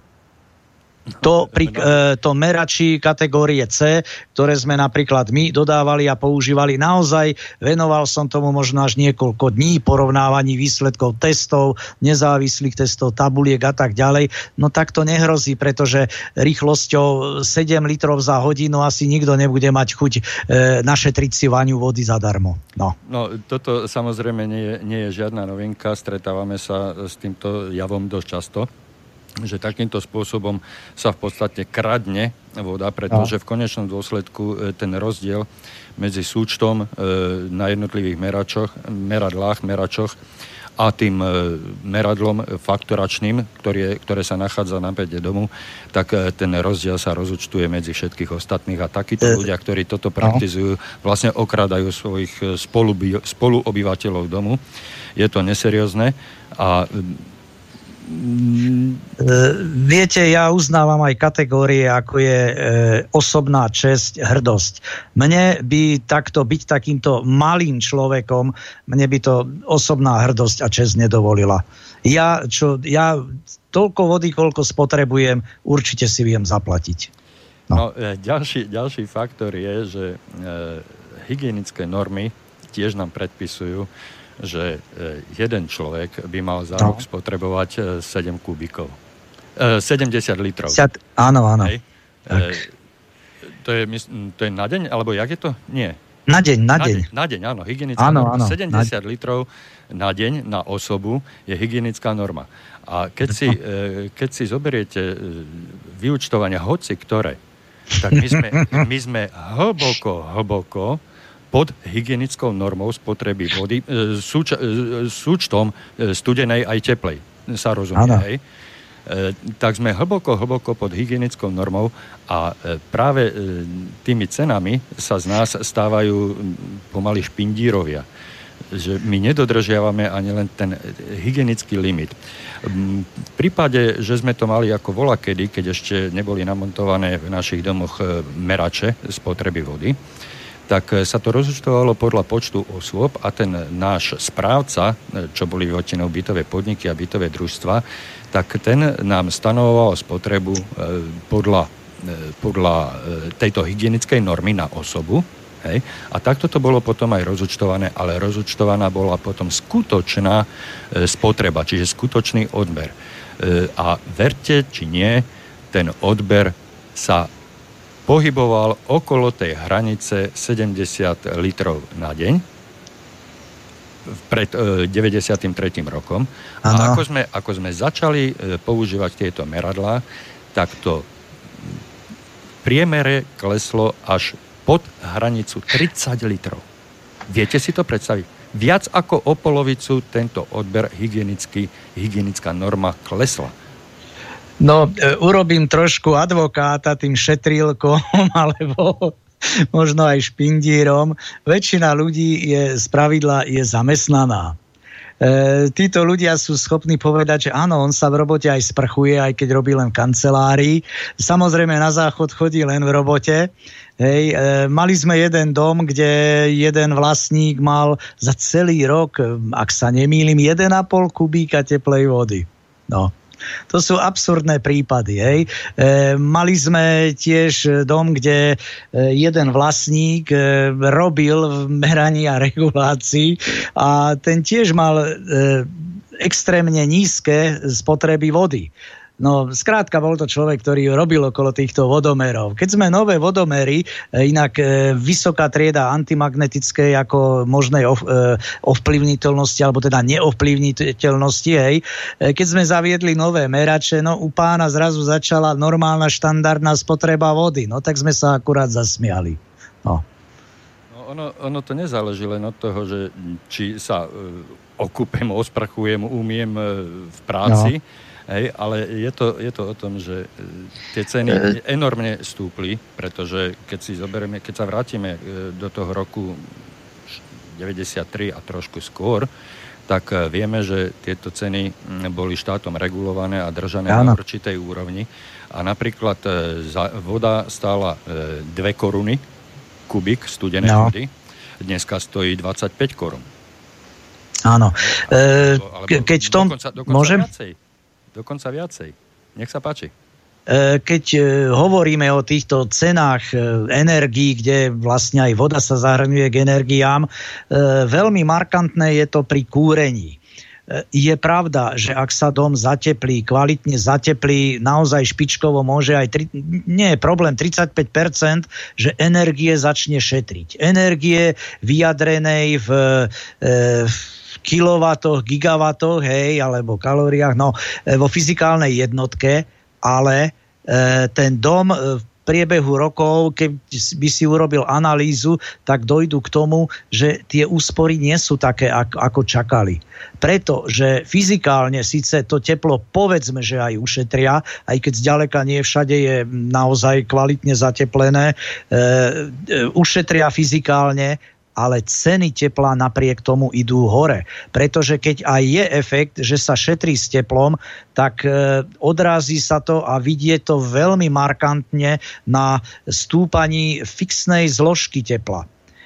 To, pri, e, to merači kategórie C, ktoré sme napríklad my dodávali a používali, naozaj venoval som tomu možno až niekoľko dní porovnávaní výsledkov testov, nezávislých testov, tabuliek a tak ďalej. No tak to nehrozí, pretože rýchlosťou sedem litrov za hodinu asi nikto nebude mať chuť e, našetriť si vaňu vody zadarmo. No. No, toto samozrejme nie je, nie je žiadna novinka, stretávame sa s týmto javom dosť často, že takýmto spôsobom sa v podstate kradne voda, pretože v konečnom dôsledku ten rozdiel medzi súčtom na jednotlivých meračoch, meradlách, meračoch a tým meradlom faktoračným, ktoré, ktoré sa nachádza na päť domu, tak ten rozdiel sa rozúčtuje medzi všetkých ostatných a takíto ľudia, ktorí toto praktizujú, vlastne okradajú svojich spolu, spoluobyvateľov domu. Je to neseriózne a Viete, ja uznávam aj kategórie, ako je e, osobná česť, hrdosť. Mne by takto byť takýmto malým človekom, mne by to osobná hrdosť a česť nedovolila. Ja, čo, ja toľko vody, koľko spotrebujem, určite si viem zaplatiť. No, no ďalší, ďalší faktor je, že e, hygienické normy tiež nám predpisujú, že jeden človek by mal za rok no. spotrebovať sedem kubíkov. E, sedemdesiat litrov. Áno, áno. E, to, je, to je na deň? Alebo jak je to? Nie. Na deň, na, na deň. deň. Na deň, áno. Hygienická áno, norma. áno, sedemdesiat na... litrov na deň na osobu je hygienická norma. A keď si, e, keď si zoberiete vyúčtovania hoci ktoré, tak my sme, my sme hlboko, hlboko pod hygienickou normou spotreby vody, e, súč, e, súčtom e, studenej aj teplej, sa rozumie, hej? E, tak sme hlboko, hlboko pod hygienickou normou a e, práve e, tými cenami sa z nás stávajú pomaly špindírovia. Že my nedodržiavame ani len ten hygienický limit. V prípade, že sme to mali ako volakedy, keď ešte neboli namontované v našich domoch merače spotreby vody, tak sa to rozúčtovalo podľa počtu osôb a ten náš správca, čo boli väčšinou bytové podniky a bytové družstva, tak ten nám stanovoval spotrebu podľa, podľa tejto hygienickej normy na osobu. Hej. A takto to bolo potom aj rozúčtované, ale rozúčtovaná bola potom skutočná spotreba, čiže skutočný odber. A verte, či nie, ten odber sa pohyboval okolo tej hranice sedemdesiat litrov na deň pred e, deväťdesiatym tretím rokom. Ano. A ako sme, ako sme začali e, používať tieto meradlá, tak to v priemere kleslo až pod hranicu tridsať litrov. Viete si to predstaviť? Viac ako o polovicu tento odber hygienický, hygienická norma klesla. No, e, urobím trošku advokáta tým šetrílkom, alebo možno aj špindírom. Väčšina ľudí je spravidla je zamestnaná. E, títo ľudia sú schopní povedať, že áno, on sa v robote aj sprchuje, aj keď robí len v kancelárii. Samozrejme na záchod chodí len v robote. Hej, e, mali sme jeden dom, kde jeden vlastník mal za celý rok, ak sa nemýlim, jeden a pol kubíka teplej vody. No. To sú absurdné prípady. Hej. E, mali sme tiež dom, kde jeden vlastník e, robil v meraní a regulácii a ten tiež mal e, extrémne nízke spotreby vody. No, skrátka bol to človek, ktorý robil okolo týchto vodomerov. Keď sme nové vodomery, inak e, vysoká trieda antimagnetickej ako možnej ov, e, ovplyvniteľnosti, alebo teda neovplyvniteľnosti, hej. E, keď sme zaviedli nové merače, no u pána zrazu začala normálna štandardná spotreba vody. No, tak sme sa akurát zasmiali. No. No ono, ono to nezáleží len od toho, že či sa e, okúpem, osprachujem, umiem e, v práci, no. Hej, ale je to, je to o tom, že tie ceny enormne stúpli, pretože keď si zoberieme, keď sa vrátime do toho roku deväťdesiattri a trošku skôr, tak vieme, že tieto ceny boli štátom regulované a držané Áno. na určitej úrovni. A napríklad voda stála dve koruny, kubík studenej no. vody, dneska stojí dvadsaťpäť korún. Áno. E, keď v tom... Dokonca, dokonca môžem? Viacej. Dokonca viacej. Nech sa páči. Keď hovoríme o týchto cenách energií, kde vlastne aj voda sa zahrňuje k energiám, veľmi markantné je to pri kúrení. Je pravda, že ak sa dom zateplí, kvalitne zateplí, naozaj špičkovo môže aj, tri, nie je problém, tridsaťpäť percent, že energie začne šetriť. Energie vyjadrenej v... v kilovatoch, gigawatoch, hej, alebo kalóriách, no, vo fyzikálnej jednotke, ale e, ten dom v priebehu rokov, keď by si urobil analýzu, tak dojdu k tomu, že tie úspory nie sú také, ako, ako čakali. Pretože fyzikálne síce to teplo, povedzme, že aj ušetria, aj keď zďaleka nie všade je naozaj kvalitne zateplené, e, e, ušetria fyzikálne, ale ceny tepla napriek tomu idú hore. Pretože keď aj je efekt, že sa šetrí s teplom, tak e, odrazí sa to a vidie to veľmi markantne na stúpaní fixnej zložky tepla.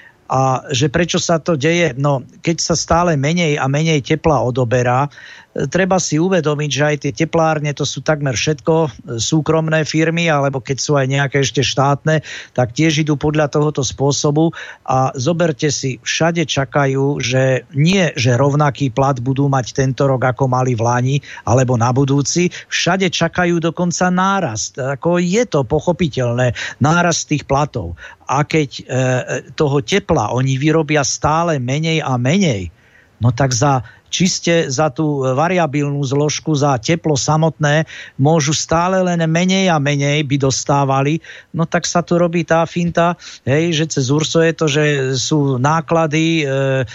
A že prečo sa to deje? No, keď sa stále menej a menej tepla odoberá, treba si uvedomiť, že aj tie teplárne to sú takmer všetko súkromné firmy, alebo keď sú aj nejaké ešte štátne, tak tiež idú podľa tohoto spôsobu a zoberte si, všade čakajú, že nie, že rovnaký plat budú mať tento rok, ako mali v Lani, alebo na budúci, všade čakajú dokonca nárast. Ako je to pochopiteľné, nárast tých platov. A keď e, toho tepla oni vyrobia stále menej a menej, no tak za čiste za tú variabilnú zložku, za teplo samotné, môžu stále len menej a menej by dostávali, no tak sa tu robí tá finta, hej, že cez URSO je to, že sú náklady e,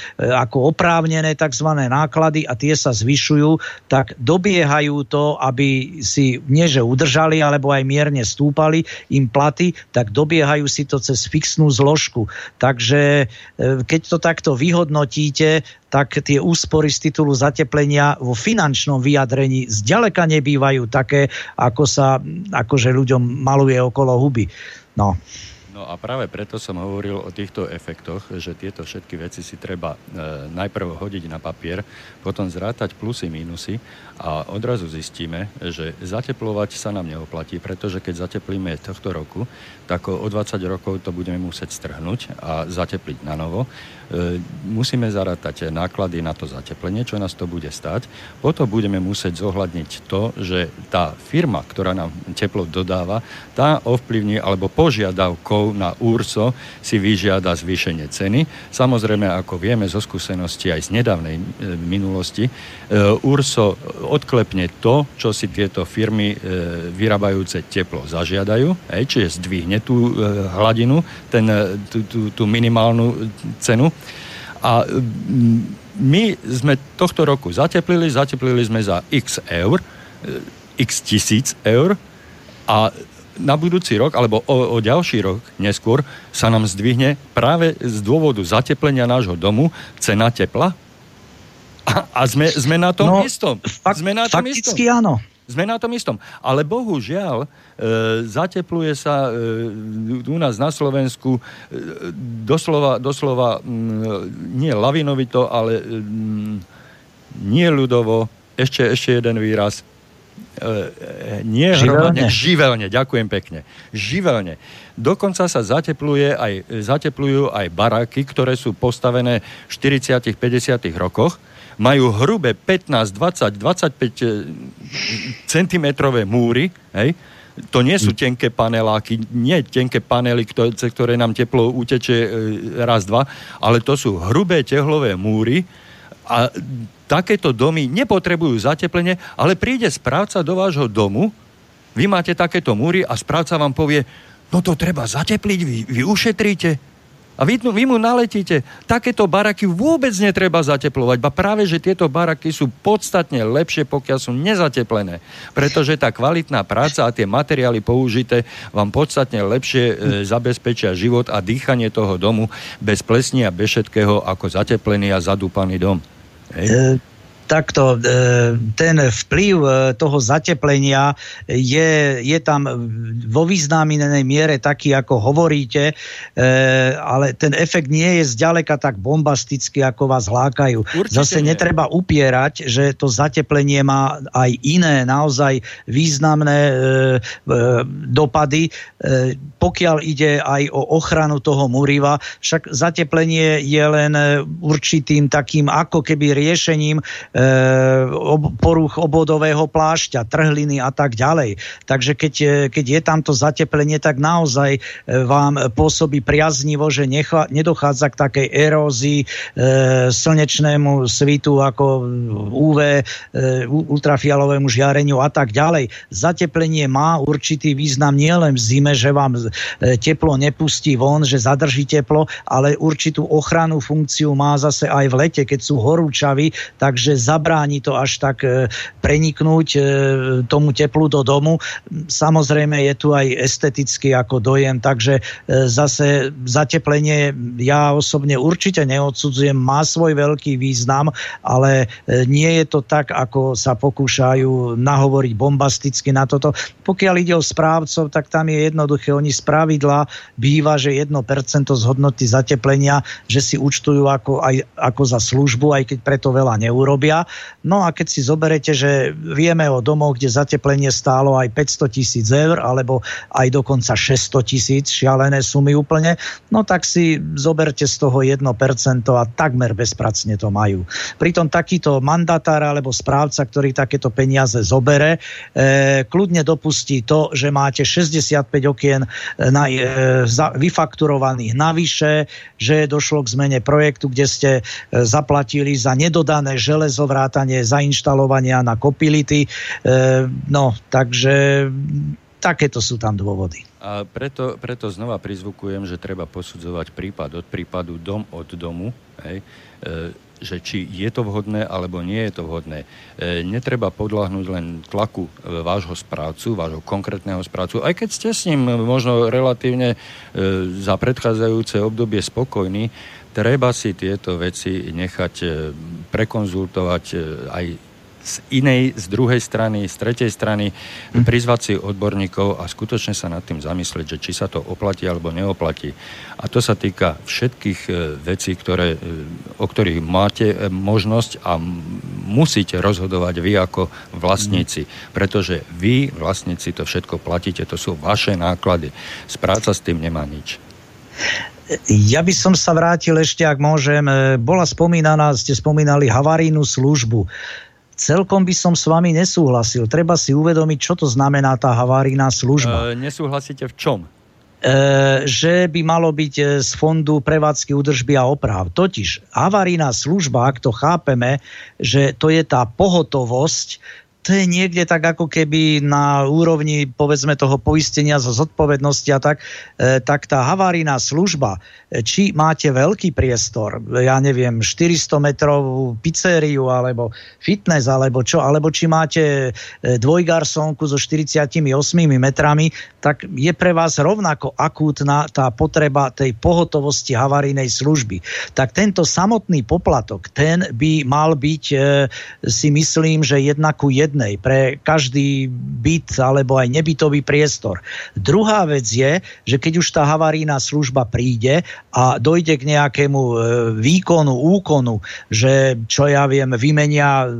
ako oprávnené takzvané náklady a tie sa zvyšujú, tak dobiehajú to, aby si nie že udržali, alebo aj mierne stúpali im platy, tak dobiehajú si to cez fixnú zložku. Takže e, keď to takto vyhodnotíte, tak tie úspory z titulu zateplenia vo finančnom vyjadrení zďaleka nebývajú také, ako sa akože ľuďom maluje okolo huby. No. No a práve preto som hovoril o týchto efektoch, že tieto všetky veci si treba e, najprv hodiť na papier, potom zrátať plusy, mínusy a odrazu zistíme, že zateplovať sa nám neoplatí, pretože keď zateplíme tohto roku, tak o dvadsať rokov to budeme musieť strhnúť a zatepliť na novo. E, musíme zarátať náklady na to zateplenie, čo nás to bude stáť. Potom budeme musieť zohľadniť to, že tá firma, ktorá nám teplo dodáva, tá ovplyvní alebo požiadavkou na URSO si vyžiada zvýšenie ceny. Samozrejme, ako vieme zo skúsenosti aj z nedávnej e, minulosti, e, URSO odklepne to, čo si tieto firmy e, vyrábajúce teplo zažiadajú, hej, čiže zdvihne tú e, hladinu, ten, tú, tú, tú minimálnu cenu. A e, my sme tohto roku zateplili, zateplili sme za x eur, e, x tisíc eur a na budúci rok, alebo o, o ďalší rok neskôr sa nám zdvihne práve z dôvodu zateplenia nášho domu cena tepla. A, a sme, sme na tom no, istom. Fak, sme na tom fakticky istom. áno. Sme na tom istom. Ale bohužiaľ, e, zatepluje sa e, u nás na Slovensku e, doslova, doslova m, nie lavinovito, ale m, nie ľudovo. Ešte, ešte jeden výraz. E, nie hromadne, živelne, ďakujem pekne. Živelne. Dokonca sa zatepluje aj, zateplujú aj baráky, ktoré sú postavené v štyridsiatych päťdesiatych rokoch. Majú hrubé pätnásť, dvadsať, dvadsaťpäť centimetrové múry, hej. To nie sú tenké paneláky, nie tenké panely, ktoré, ktoré nám teplo utečie raz, dva, ale to sú hrubé tehlové múry a takéto domy nepotrebujú zateplenie, ale príde správca do vášho domu, vy máte takéto múry a správca vám povie, no to treba zatepliť, vy, vy ušetríte. A vy, vy mu naletíte. Takéto baraky vôbec netreba zateplovať, ba práve, že tieto baraky sú podstatne lepšie, pokiaľ sú nezateplené. Pretože tá kvalitná práca a tie materiály použité vám podstatne lepšie e, zabezpečia život a dýchanie toho domu bez plesní a bez všetkého ako zateplený a zadúpaný dom. Hej. E- Takto, ten vplyv toho zateplenia je, je tam vo významnej miere taký, ako hovoríte, ale ten efekt nie je zďaleka tak bombastický, ako vás hlákajú. Určite Zase nie. Netreba upierať, že to zateplenie má aj iné, naozaj významné dopady, pokiaľ ide aj o ochranu toho múriva. Však zateplenie je len určitým takým ako keby riešením poruch obvodového plášťa, trhliny a tak ďalej. Takže keď, keď je tamto zateplenie, tak naozaj vám pôsobí priaznivo, že necha, nedochádza k takej erózii e, slnečnému svitu ako ú vé, e, ultrafialovému žiareniu a tak ďalej. Zateplenie má určitý význam nielen v zime, že vám teplo nepustí von, že zadrží teplo, ale určitú ochrannú funkciu má zase aj v lete, keď sú horúčaví, takže zabráni to až tak preniknúť tomu teplu do domu. Samozrejme je tu aj estetický ako dojem, takže zase zateplenie ja osobne určite neodsudzujem, má svoj veľký význam, ale nie je to tak, ako sa pokúšajú nahovoriť bombasticky na toto. Pokiaľ ide o správcov, tak tam je jednoduché, oni spravidla býva, že jedno percento z hodnoty zateplenia, že si účtujú ako, aj, ako za službu, aj keď preto veľa neurobia. No a keď si zoberete, že vieme o domoch, kde zateplenie stálo aj päťsto tisíc eur, alebo aj dokonca šesťsto tisíc, šialené sumy úplne, no tak si zoberte z toho jedno percento a takmer bezpracne to majú. Pritom takýto mandatár alebo správca, ktorý takéto peniaze zobere, e, kľudne dopustí to, že máte šesťdesiatpäť okien na, e, za, vyfakturovaných navyše, že došlo k zmene projektu, kde ste e, zaplatili za nedodané železo, vrátanie zainštalovania na kopility. E, no, takže takéto sú tam dôvody. A preto, preto znova prizvukujem, že treba posudzovať prípad od prípadu, dom od domu, hej, e, že či je to vhodné, alebo nie je to vhodné. E, netreba podľahnúť len tlaku e, vášho správcu, vášho konkrétneho správcu, aj keď ste s ním možno relatívne e, za predchádzajúce obdobie spokojní, treba si tieto veci nechať e, prekonzultovať e, aj z inej, z druhej strany, z tretej strany, hm. prizvať si odborníkov a skutočne sa nad tým zamyslieť, že či sa to oplatí alebo neoplatí. A to sa týka všetkých vecí, ktoré, o ktorých máte možnosť a musíte rozhodovať vy ako vlastníci. Pretože vy, vlastníci, to všetko platíte, to sú vaše náklady. Správca s tým nemá nič. Ja by som sa vrátil ešte, ak môžem. Bola spomínaná, ste spomínali havarijnú službu. Celkom by som s vami nesúhlasil. Treba si uvedomiť, čo to znamená tá havárijná služba. E, nesúhlasíte v čom? E, že by malo byť z fondu prevádzky, údržby a oprav. Totiž havárijná služba, ak to chápeme, že to je tá pohotovosť, to je niekde tak ako keby na úrovni, povedzme, toho poistenia zo zodpovednosti a tak, e, tak tá havárijná služba, e, či máte veľký priestor, ja neviem, štyristo metrovú pizzériu, alebo fitness, alebo čo, alebo či máte e, dvojgarsónku so štyridsaťosem metrami, tak je pre vás rovnako akútna tá potreba tej pohotovosti havárijnej služby. Tak tento samotný poplatok, ten by mal byť, e, si myslím, že jedna ku jednej pre každý byt alebo aj nebytový priestor. Druhá vec je, že keď už tá havarijná služba príde a dojde k nejakému výkonu, úkonu, že čo ja viem, vymenia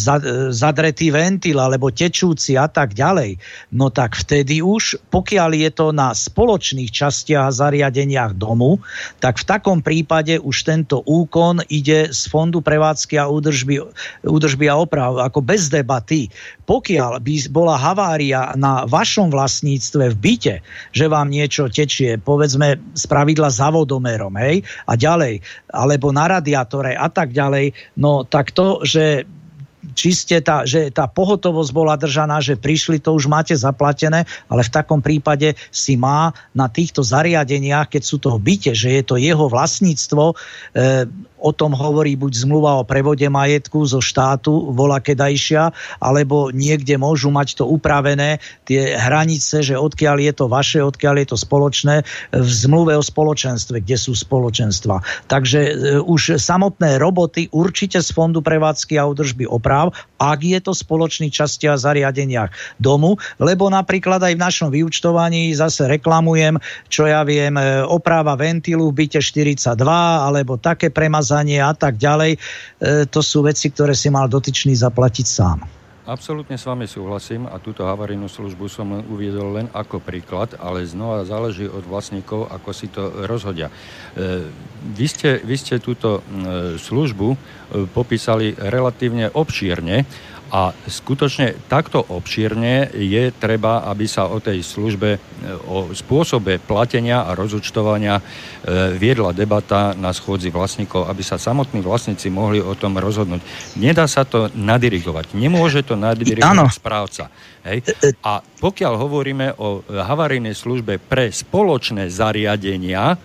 zadretý ventil alebo tečúci a tak ďalej, no tak vtedy už, pokiaľ je to na spoločných častiach a zariadeniach domu, tak v takom prípade už tento úkon ide z fondu prevádzky a údržby, údržby a oprav ako bez debaty. Pokiaľ by bola havária na vašom vlastníctve v byte, že vám niečo tečie, povedzme spravidla za vodomerom, hej, a ďalej, alebo na radiátore a tak ďalej, no tak to, že čiste tá, že tá pohotovosť bola držaná, že prišli, to už máte zaplatené, ale v takom prípade si má na týchto zariadeniach, keď sú to v byte, že je to jeho vlastníctvo, e, o tom hovorí buď zmluva o prevode majetku zo štátu, volakedajšia, alebo niekde môžu mať to upravené, tie hranice, že odkiaľ je to vaše, odkiaľ je to spoločné, v zmluve o spoločenstve, kde sú spoločenstva. Takže e, už samotné roboty určite z fondu prevádzky a údržby oprav, ak je to spoločný časti a zariadeniach domu, lebo napríklad aj v našom vyúčtovaní zase reklamujem, čo ja viem, oprava ventilu v byte štyridsaťdva, alebo také premazanie a tak ďalej. E, to sú veci, ktoré si mal dotyčný zaplatiť sám. Absolútne s vami súhlasím a túto havarijnú službu som uviedol len ako príklad, ale znova záleží od vlastníkov, ako si to rozhodia. E, vy, ste, vy ste túto e, službu e, popísali relatívne obšírne a skutočne takto obšírne je treba, aby sa o tej službe, o spôsobe platenia a rozúčtovania e, viedla debata na schôdzi vlastníkov, aby sa samotní vlastníci mohli o tom rozhodnúť. Nedá sa to nadirigovať. Nemôže to nadirigovať správca. Hej? A pokiaľ hovoríme o havarijnej službe pre spoločné zariadenia,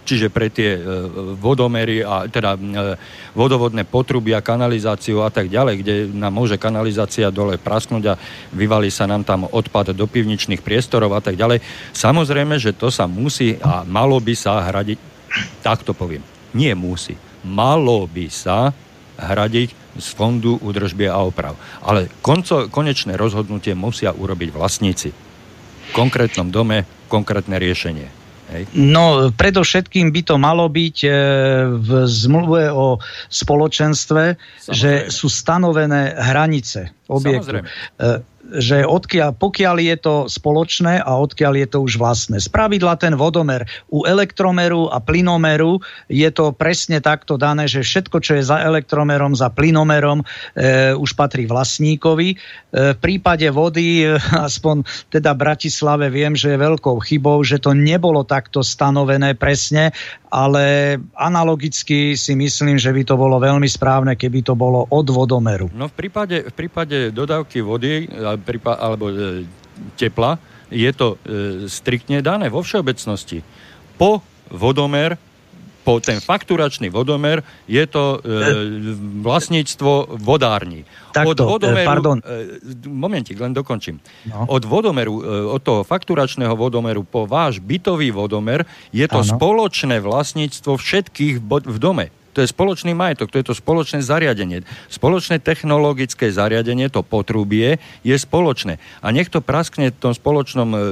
čiže pre tie vodomery a teda vodovodné potrubia, kanalizáciu a tak ďalej, kde nám môže kanalizácia dole prasknúť a vyvalí sa nám tam odpad do pivničných priestorov a tak ďalej. Samozrejme, že to sa musí a malo by sa hradiť, tak to poviem, nie musí, malo by sa hradiť z fondu údržby a oprav. Ale konco, konečné rozhodnutie musia urobiť vlastníci. V konkrétnom dome konkrétne riešenie. Hej. No, predovšetkým by to malo byť e, v zmluve o spoločenstve, Samozrejme. Že sú stanovené hranice objektu. E, že odkiaľ, pokiaľ je to spoločné a odkiaľ je to už vlastné. Spravidla ten vodomer u elektromeru a plynomeru je to presne takto dané, že všetko, čo je za elektromerom, za plynomerom, e, už patrí vlastníkovi. E, v prípade vody, e, aspoň teda v Bratislave viem, že je veľkou chybou, že to nebolo takto stanovené presne, ale analogicky si myslím, že by to bolo veľmi správne, keby to bolo od vodomeru. No v prípade, v prípade dodávky vody alebo e, tepla je to e, striktne dané vo všeobecnosti. Po vodomer, po ten fakturačný vodomer je to e, vlastníctvo vodární. Takto, od vodomeru, pardon. E, momentík, len dokončím. No. Od vodomeru, e, od toho fakturačného vodomeru po váš bytový vodomer je to ano. Spoločné vlastníctvo všetkých v dome. To je spoločný majetok, to je to spoločné zariadenie. Spoločné technologické zariadenie, to potrubie, je spoločné. A nech to praskne v tom spoločnom e, e,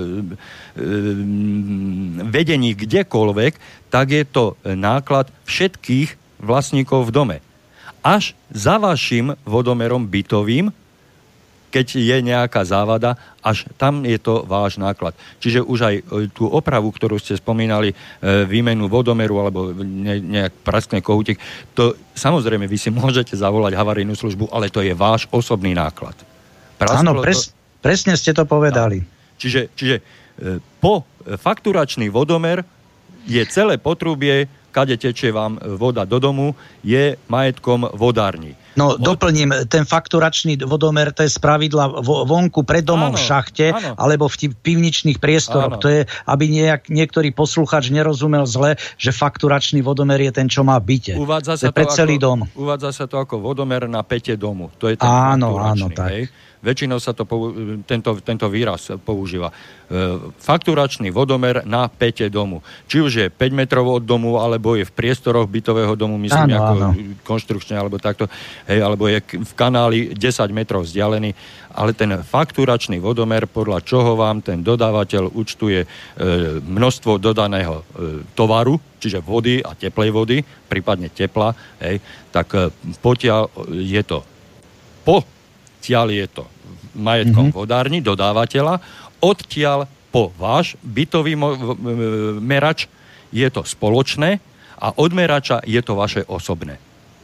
vedení kdekoľvek, tak je to náklad všetkých vlastníkov v dome. Až za vašim vodomerom bytovým, keď je nejaká závada, až tam je to váš náklad. Čiže už aj tú opravu, ktorú ste spomínali, výmenu vodomeru alebo nejak praskne kohútik, to samozrejme vy si môžete zavolať havarijnú službu, ale to je váš osobný náklad. Prasklo Áno, pres, to... presne ste to povedali. No. Čiže, čiže po fakturačný vodomer je celé potrubie, kade tečie vám voda do domu, je majetkom vodární. No, Od... doplním, ten fakturačný vodomer, to je spravidla vonku pred domom áno, v šachte, áno. alebo v pivničných priestoroch. Áno. To je, aby nejak, niektorý posluchač nerozumel zle, že fakturačný vodomer je ten, čo má byte. Uvádza sa to, to celý ako, dom. Uvádza sa to ako vodomer na päte domu. To je ten áno, áno, tak. Hej. Väčšinou sa to tento, tento výraz používa. Fakturačný vodomer na päte domu. Či už je päť metrov od domu, alebo je v priestoroch bytového domu, myslím, áno, ako áno. konštrukčne, alebo takto, hej, alebo je v kanáli desať metrov vzdialený. Ale ten fakturačný vodomer, podľa čoho vám ten dodávateľ účtuje e, množstvo dodaného e, tovaru, čiže vody a teplej vody, prípadne tepla, hej, tak e, potiaľ je to po Odtiaľ je to majetkom mm-hmm. vodárni, dodávateľa, odtiaľ po váš bytový mo- merač je to spoločné a od merača je to vaše osobné.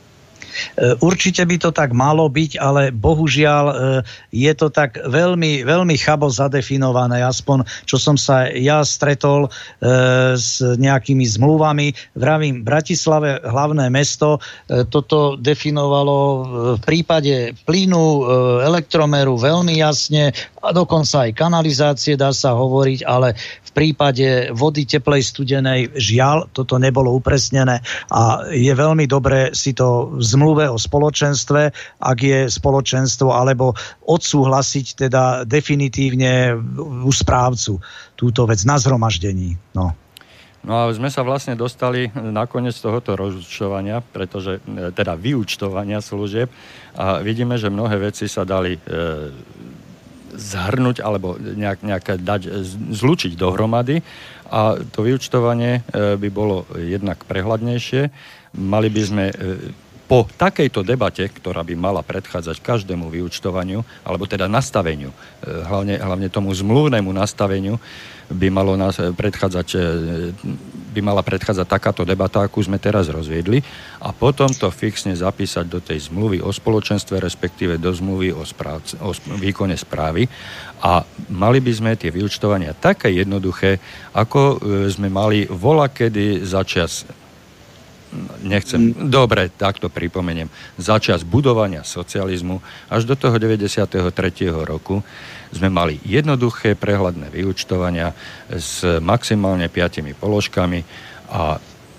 Určite by to tak malo byť, ale bohužiaľ je to tak veľmi, veľmi chabo zadefinované, aspoň čo som sa ja stretol s nejakými zmluvami. Vravím, Bratislave, hlavné mesto, toto definovalo v prípade plynu, elektromeru veľmi jasne a dokonca aj kanalizácie dá sa hovoriť, ale v prípade vody teplej, studenej, žiaľ, toto nebolo upresnené a je veľmi dobré si to v zmluve o spoločenstve, ak je spoločenstvo, alebo odsúhlasiť teda definitívne u správcu túto vec na zhromaždení. No. No a sme sa vlastne dostali nakoniec tohoto rozúčtovania, pretože teda vyúčtovania služieb a vidíme, že mnohé veci sa dali e, zhrnúť alebo nejak, nejak dať, zlučiť dohromady a to vyúčtovanie by bolo jednak prehľadnejšie. Mali by sme po takejto debate, ktorá by mala predchádzať každému vyúčtovaniu, alebo teda nastaveniu, hlavne, hlavne tomu zmluvnému nastaveniu, by malo nás predchádzať, by mala predchádzať takáto debata, akú sme teraz rozviedli a potom to fixne zapísať do tej zmluvy o spoločenstve, respektíve do zmluvy o, správce, o výkone správy a mali by sme tie vyúčtovania také jednoduché, ako sme mali volakedy začias nechcem, mm. dobre, takto pripomeniem, začias budovania socializmu až do toho deväťdesiateho tretieho roku sme mali jednoduché, prehľadné vyúčtovania s maximálne piatimi položkami a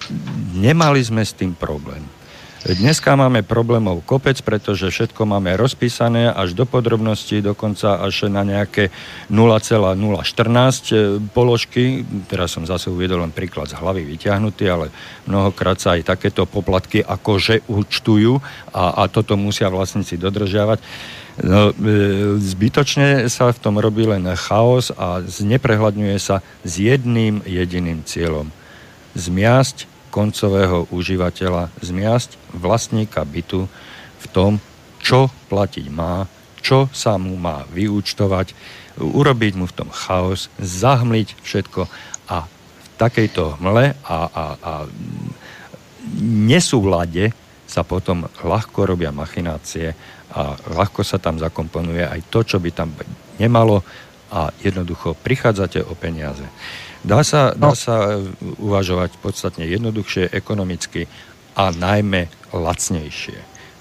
nemali sme s tým problém. Dneska máme problémov kopec, pretože všetko máme rozpísané až do podrobností, dokonca až na nejaké nula celá nula štrnásť položky. Teraz som zase uviedol len príklad z hlavy vyťahnutý, ale mnohokrát sa aj takéto poplatky akože účtujú a, a toto musia vlastníci dodržiavať. No, zbytočne sa v tom robí len chaos a zneprehľadňuje sa s jedným jediným cieľom. Zmiasť koncového užívateľa, zmiasť vlastníka bytu v tom, čo platiť má, čo sa mu má vyúčtovať, urobiť mu v tom chaos, zahmliť všetko a v takejto hmle a, a, a nesúlade sa potom ľahko robia machinácie a ľahko sa tam zakomponuje aj to, čo by tam nemalo a jednoducho prichádzate o peniaze. Dá sa, dá sa uvažovať podstatne jednoduchšie, ekonomicky a najmä lacnejšie.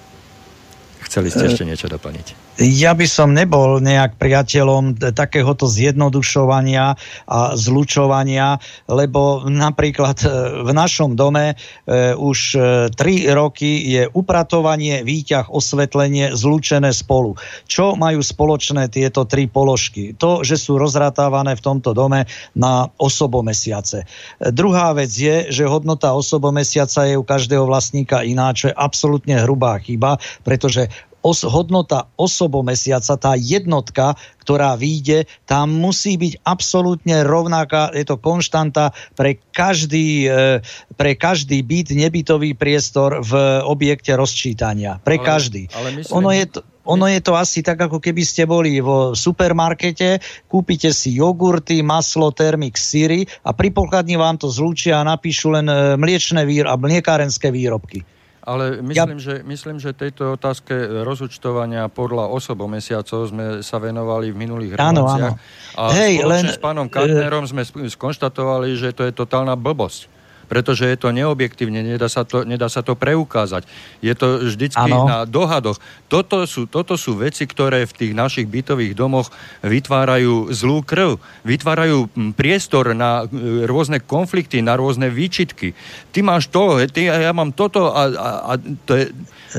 Chceli ste ešte niečo doplniť? Ja by som nebol nejak priateľom takéhoto zjednodušovania a zlučovania, lebo napríklad v našom dome už tri roky je upratovanie, výťah, osvetlenie zlúčené spolu. Čo majú spoločné tieto tri položky? To, že sú rozratávané v tomto dome na osobomesiace. Druhá vec je, že hodnota osobomesiaca je u každého vlastníka iná, čo je absolútne hrubá chyba, pretože Os, hodnota osobomesiaca, tá jednotka, ktorá vyjde, tam musí byť absolútne rovnaká, je to konštanta pre každý, pre každý byt, nebytový priestor v objekte rozčítania. Pre ale, každý. Ale myslím... Ono je to... Ono je to asi tak, ako keby ste boli vo supermarkete, kúpite si jogurty, maslo, termik, syry a pri pokladni vám to zlúčia a napíšu len mliečne výro- a mliekárenské výrobky. Ale myslím, ja... že, myslím, že tejto otázke rozúčtovania podľa osobomesiacov sme sa venovali v minulých reláciách. A Hej, spoločne len... s pánom Kartnerom sme skonštatovali, že to je totálna blbosť. Pretože je to neobjektívne, nedá sa to, nedá sa to preukázať. Je to vždycky ano. Na dohadoch. Toto sú, toto sú veci, ktoré v tých našich bytových domoch vytvárajú zlú krv. Vytvárajú priestor na rôzne konflikty, na rôzne výčitky. Ty máš to, ty, ja mám toto a, a, a to je...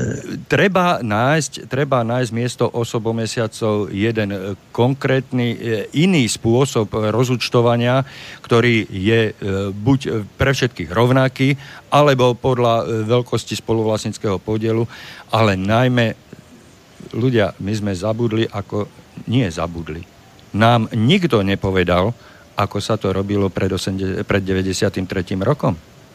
Treba nájsť, treba nájsť miesto osobomesiacov jeden konkrétny iný spôsob rozúčtovania, ktorý je buď pre všetkých rovnaký, alebo podľa veľkosti spoluvlastníckeho podielu, ale najmä ľudia, my sme zabudli, ako nie zabudli. Nám nikto nepovedal, ako sa to robilo pred, osemdesiat, pred deväťdesiattri rokom.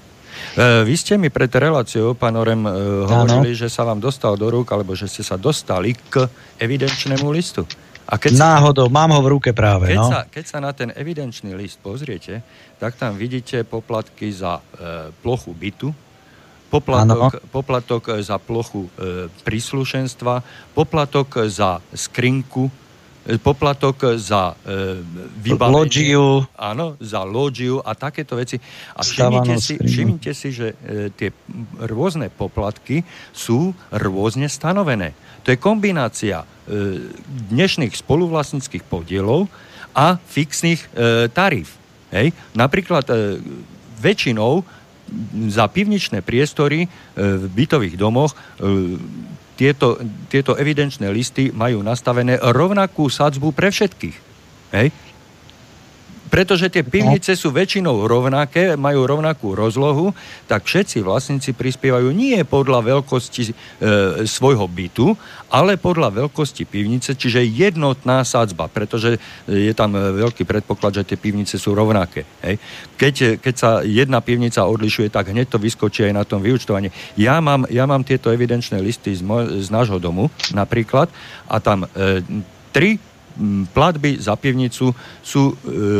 Vy ste mi pred reláciou, pán Orem, hovorili, že sa vám dostal do rúk, alebo že ste sa dostali k evidenčnému listu. A keď Náhodou, sa, mám ho v ruke práve. Keď, no. sa, keď sa na ten evidenčný list pozriete, tak tam vidíte poplatky za e, plochu bytu, poplatok, poplatok za plochu e, príslušenstva, poplatok za skrinku, poplatok za e, vybavenie. Loďiu. Áno, za loďiu a takéto veci. A všimnite si, všimnite si, že e, tie rôzne poplatky sú rôzne stanovené. To je kombinácia e, dnešných spoluvlastníckych podielov a fixných e, taríf. Hej? Napríklad e, väčšinou za pivničné priestory e, v bytových domoch e, Tieto, tieto evidenčné listy majú nastavené rovnakú sadzbu pre všetkých. Hej? Pretože tie pivnice sú väčšinou rovnaké, majú rovnakú rozlohu, tak všetci vlastníci prispievajú nie podľa veľkosti e, svojho bytu, ale podľa veľkosti pivnice, čiže jednotná sadzba, pretože je tam veľký predpoklad, že tie pivnice sú rovnaké. Hej? Keď, keď sa jedna pivnica odlišuje, tak hneď to vyskočí aj na tom vyúčtovaní. Ja mám, ja mám tieto evidenčné listy z, moj, z nášho domu napríklad a tam e, tri platby za pivnicu sú e,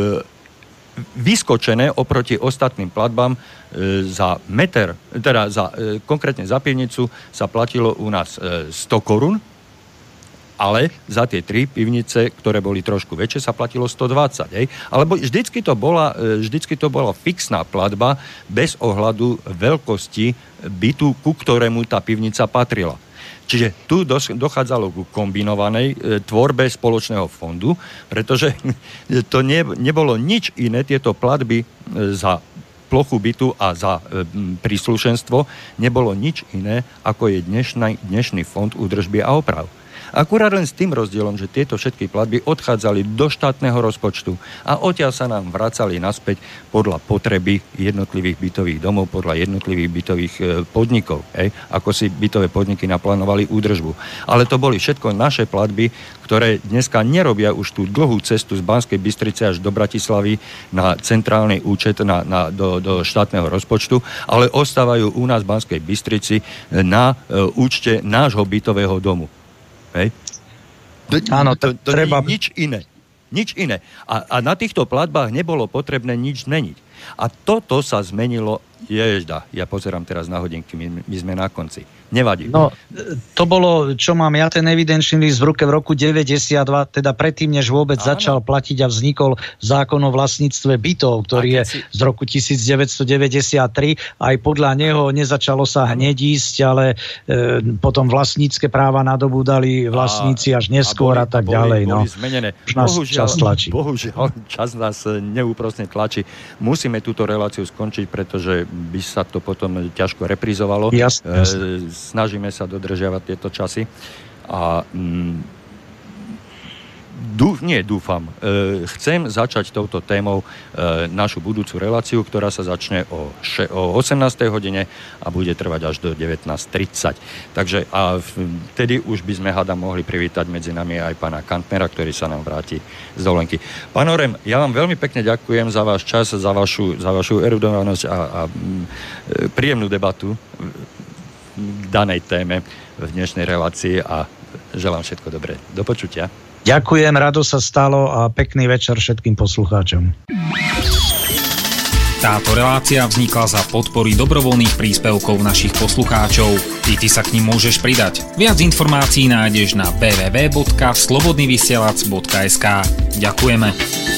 vyskočené oproti ostatným platbám e, za meter, teda za, e, konkrétne za pivnicu sa platilo u nás e, sto korún, ale za tie tri pivnice, ktoré boli trošku väčšie, sa platilo stodvadsať. Hej? Alebo vždycky to bola, e, vždycky to bola fixná platba bez ohľadu veľkosti bytu, ku ktorému tá pivnica patrila. Čiže tu dochádzalo ku kombinovanej e, tvorbe spoločného fondu, pretože to ne, nebolo nič iné, tieto platby e, za plochu bytu a za e, príslušenstvo nebolo nič iné, ako je dnešný, dnešný fond údržby a oprav. Akurát len s tým rozdielom, že tieto všetky platby odchádzali do štátneho rozpočtu a odtiaľ sa nám vracali naspäť podľa potreby jednotlivých bytových domov, podľa jednotlivých bytových podnikov, hej, ako si bytové podniky naplánovali údržbu. Ale to boli všetko naše platby, ktoré dneska nerobia už tú dlhú cestu z Banskej Bystrice až do Bratislavy na centrálny účet na, na, do, do štátneho rozpočtu, ale ostávajú u nás v Banskej Bystrici na e, účte nášho bytového domu. Hej. To, Áno, to, to treba... nie je nič iné. Nič iné. A, a na týchto platbách nebolo potrebné nič zmeniť. A toto sa zmenilo, ježda, ja pozerám teraz na hodinky, my, my sme na konci. Nevadí. No, to bolo, čo mám ja, ten evidenčný list v ruke v roku deväťdesiatdva, teda predtým, než vôbec Áno. začal platiť a vznikol zákon o vlastníctve bytov, ktorý je si... z roku devätnásťstodeväťdesiattri. Aj podľa neho nezačalo sa hneď ísť, ale e, potom vlastnícke práva nadobúdali vlastníci až neskôr a, a tak boli, ďalej. Boli no. zmenené. Už nás bohužiaľ, čas tlačí. Bohužiaľ, čas nás neúprosne tlačí. Musíme túto reláciu skončiť, pretože by sa to potom ťažko reprízovalo. Jasne, jasne. E, snažíme sa dodržiavať tieto časy a mm, dú, nie dúfam, e, chcem začať touto témou e, našu budúcu reláciu, ktorá sa začne o, še, o osemnástej hodine a bude trvať až do devätnásť tridsať. Takže a vtedy už by sme hada mohli privítať medzi nami aj pána Kantnera, ktorý sa nám vráti z dovolenky. Pán Orem, ja vám veľmi pekne ďakujem za váš čas, za vašu, za vašu erudovanosť a, a m, príjemnú debatu k danej téme v dnešnej relácii a želám všetko dobré. Do počutia. Ďakujem, rado sa stalo a pekný večer všetkým poslucháčom. Táto relácia vznikla za podpory dobrovoľných príspevkov našich poslucháčov. I ty sa k nim môžeš pridať. Viac informácií nájdeš na w w w bodka slobodnyvysielac bodka es ka. Ďakujeme.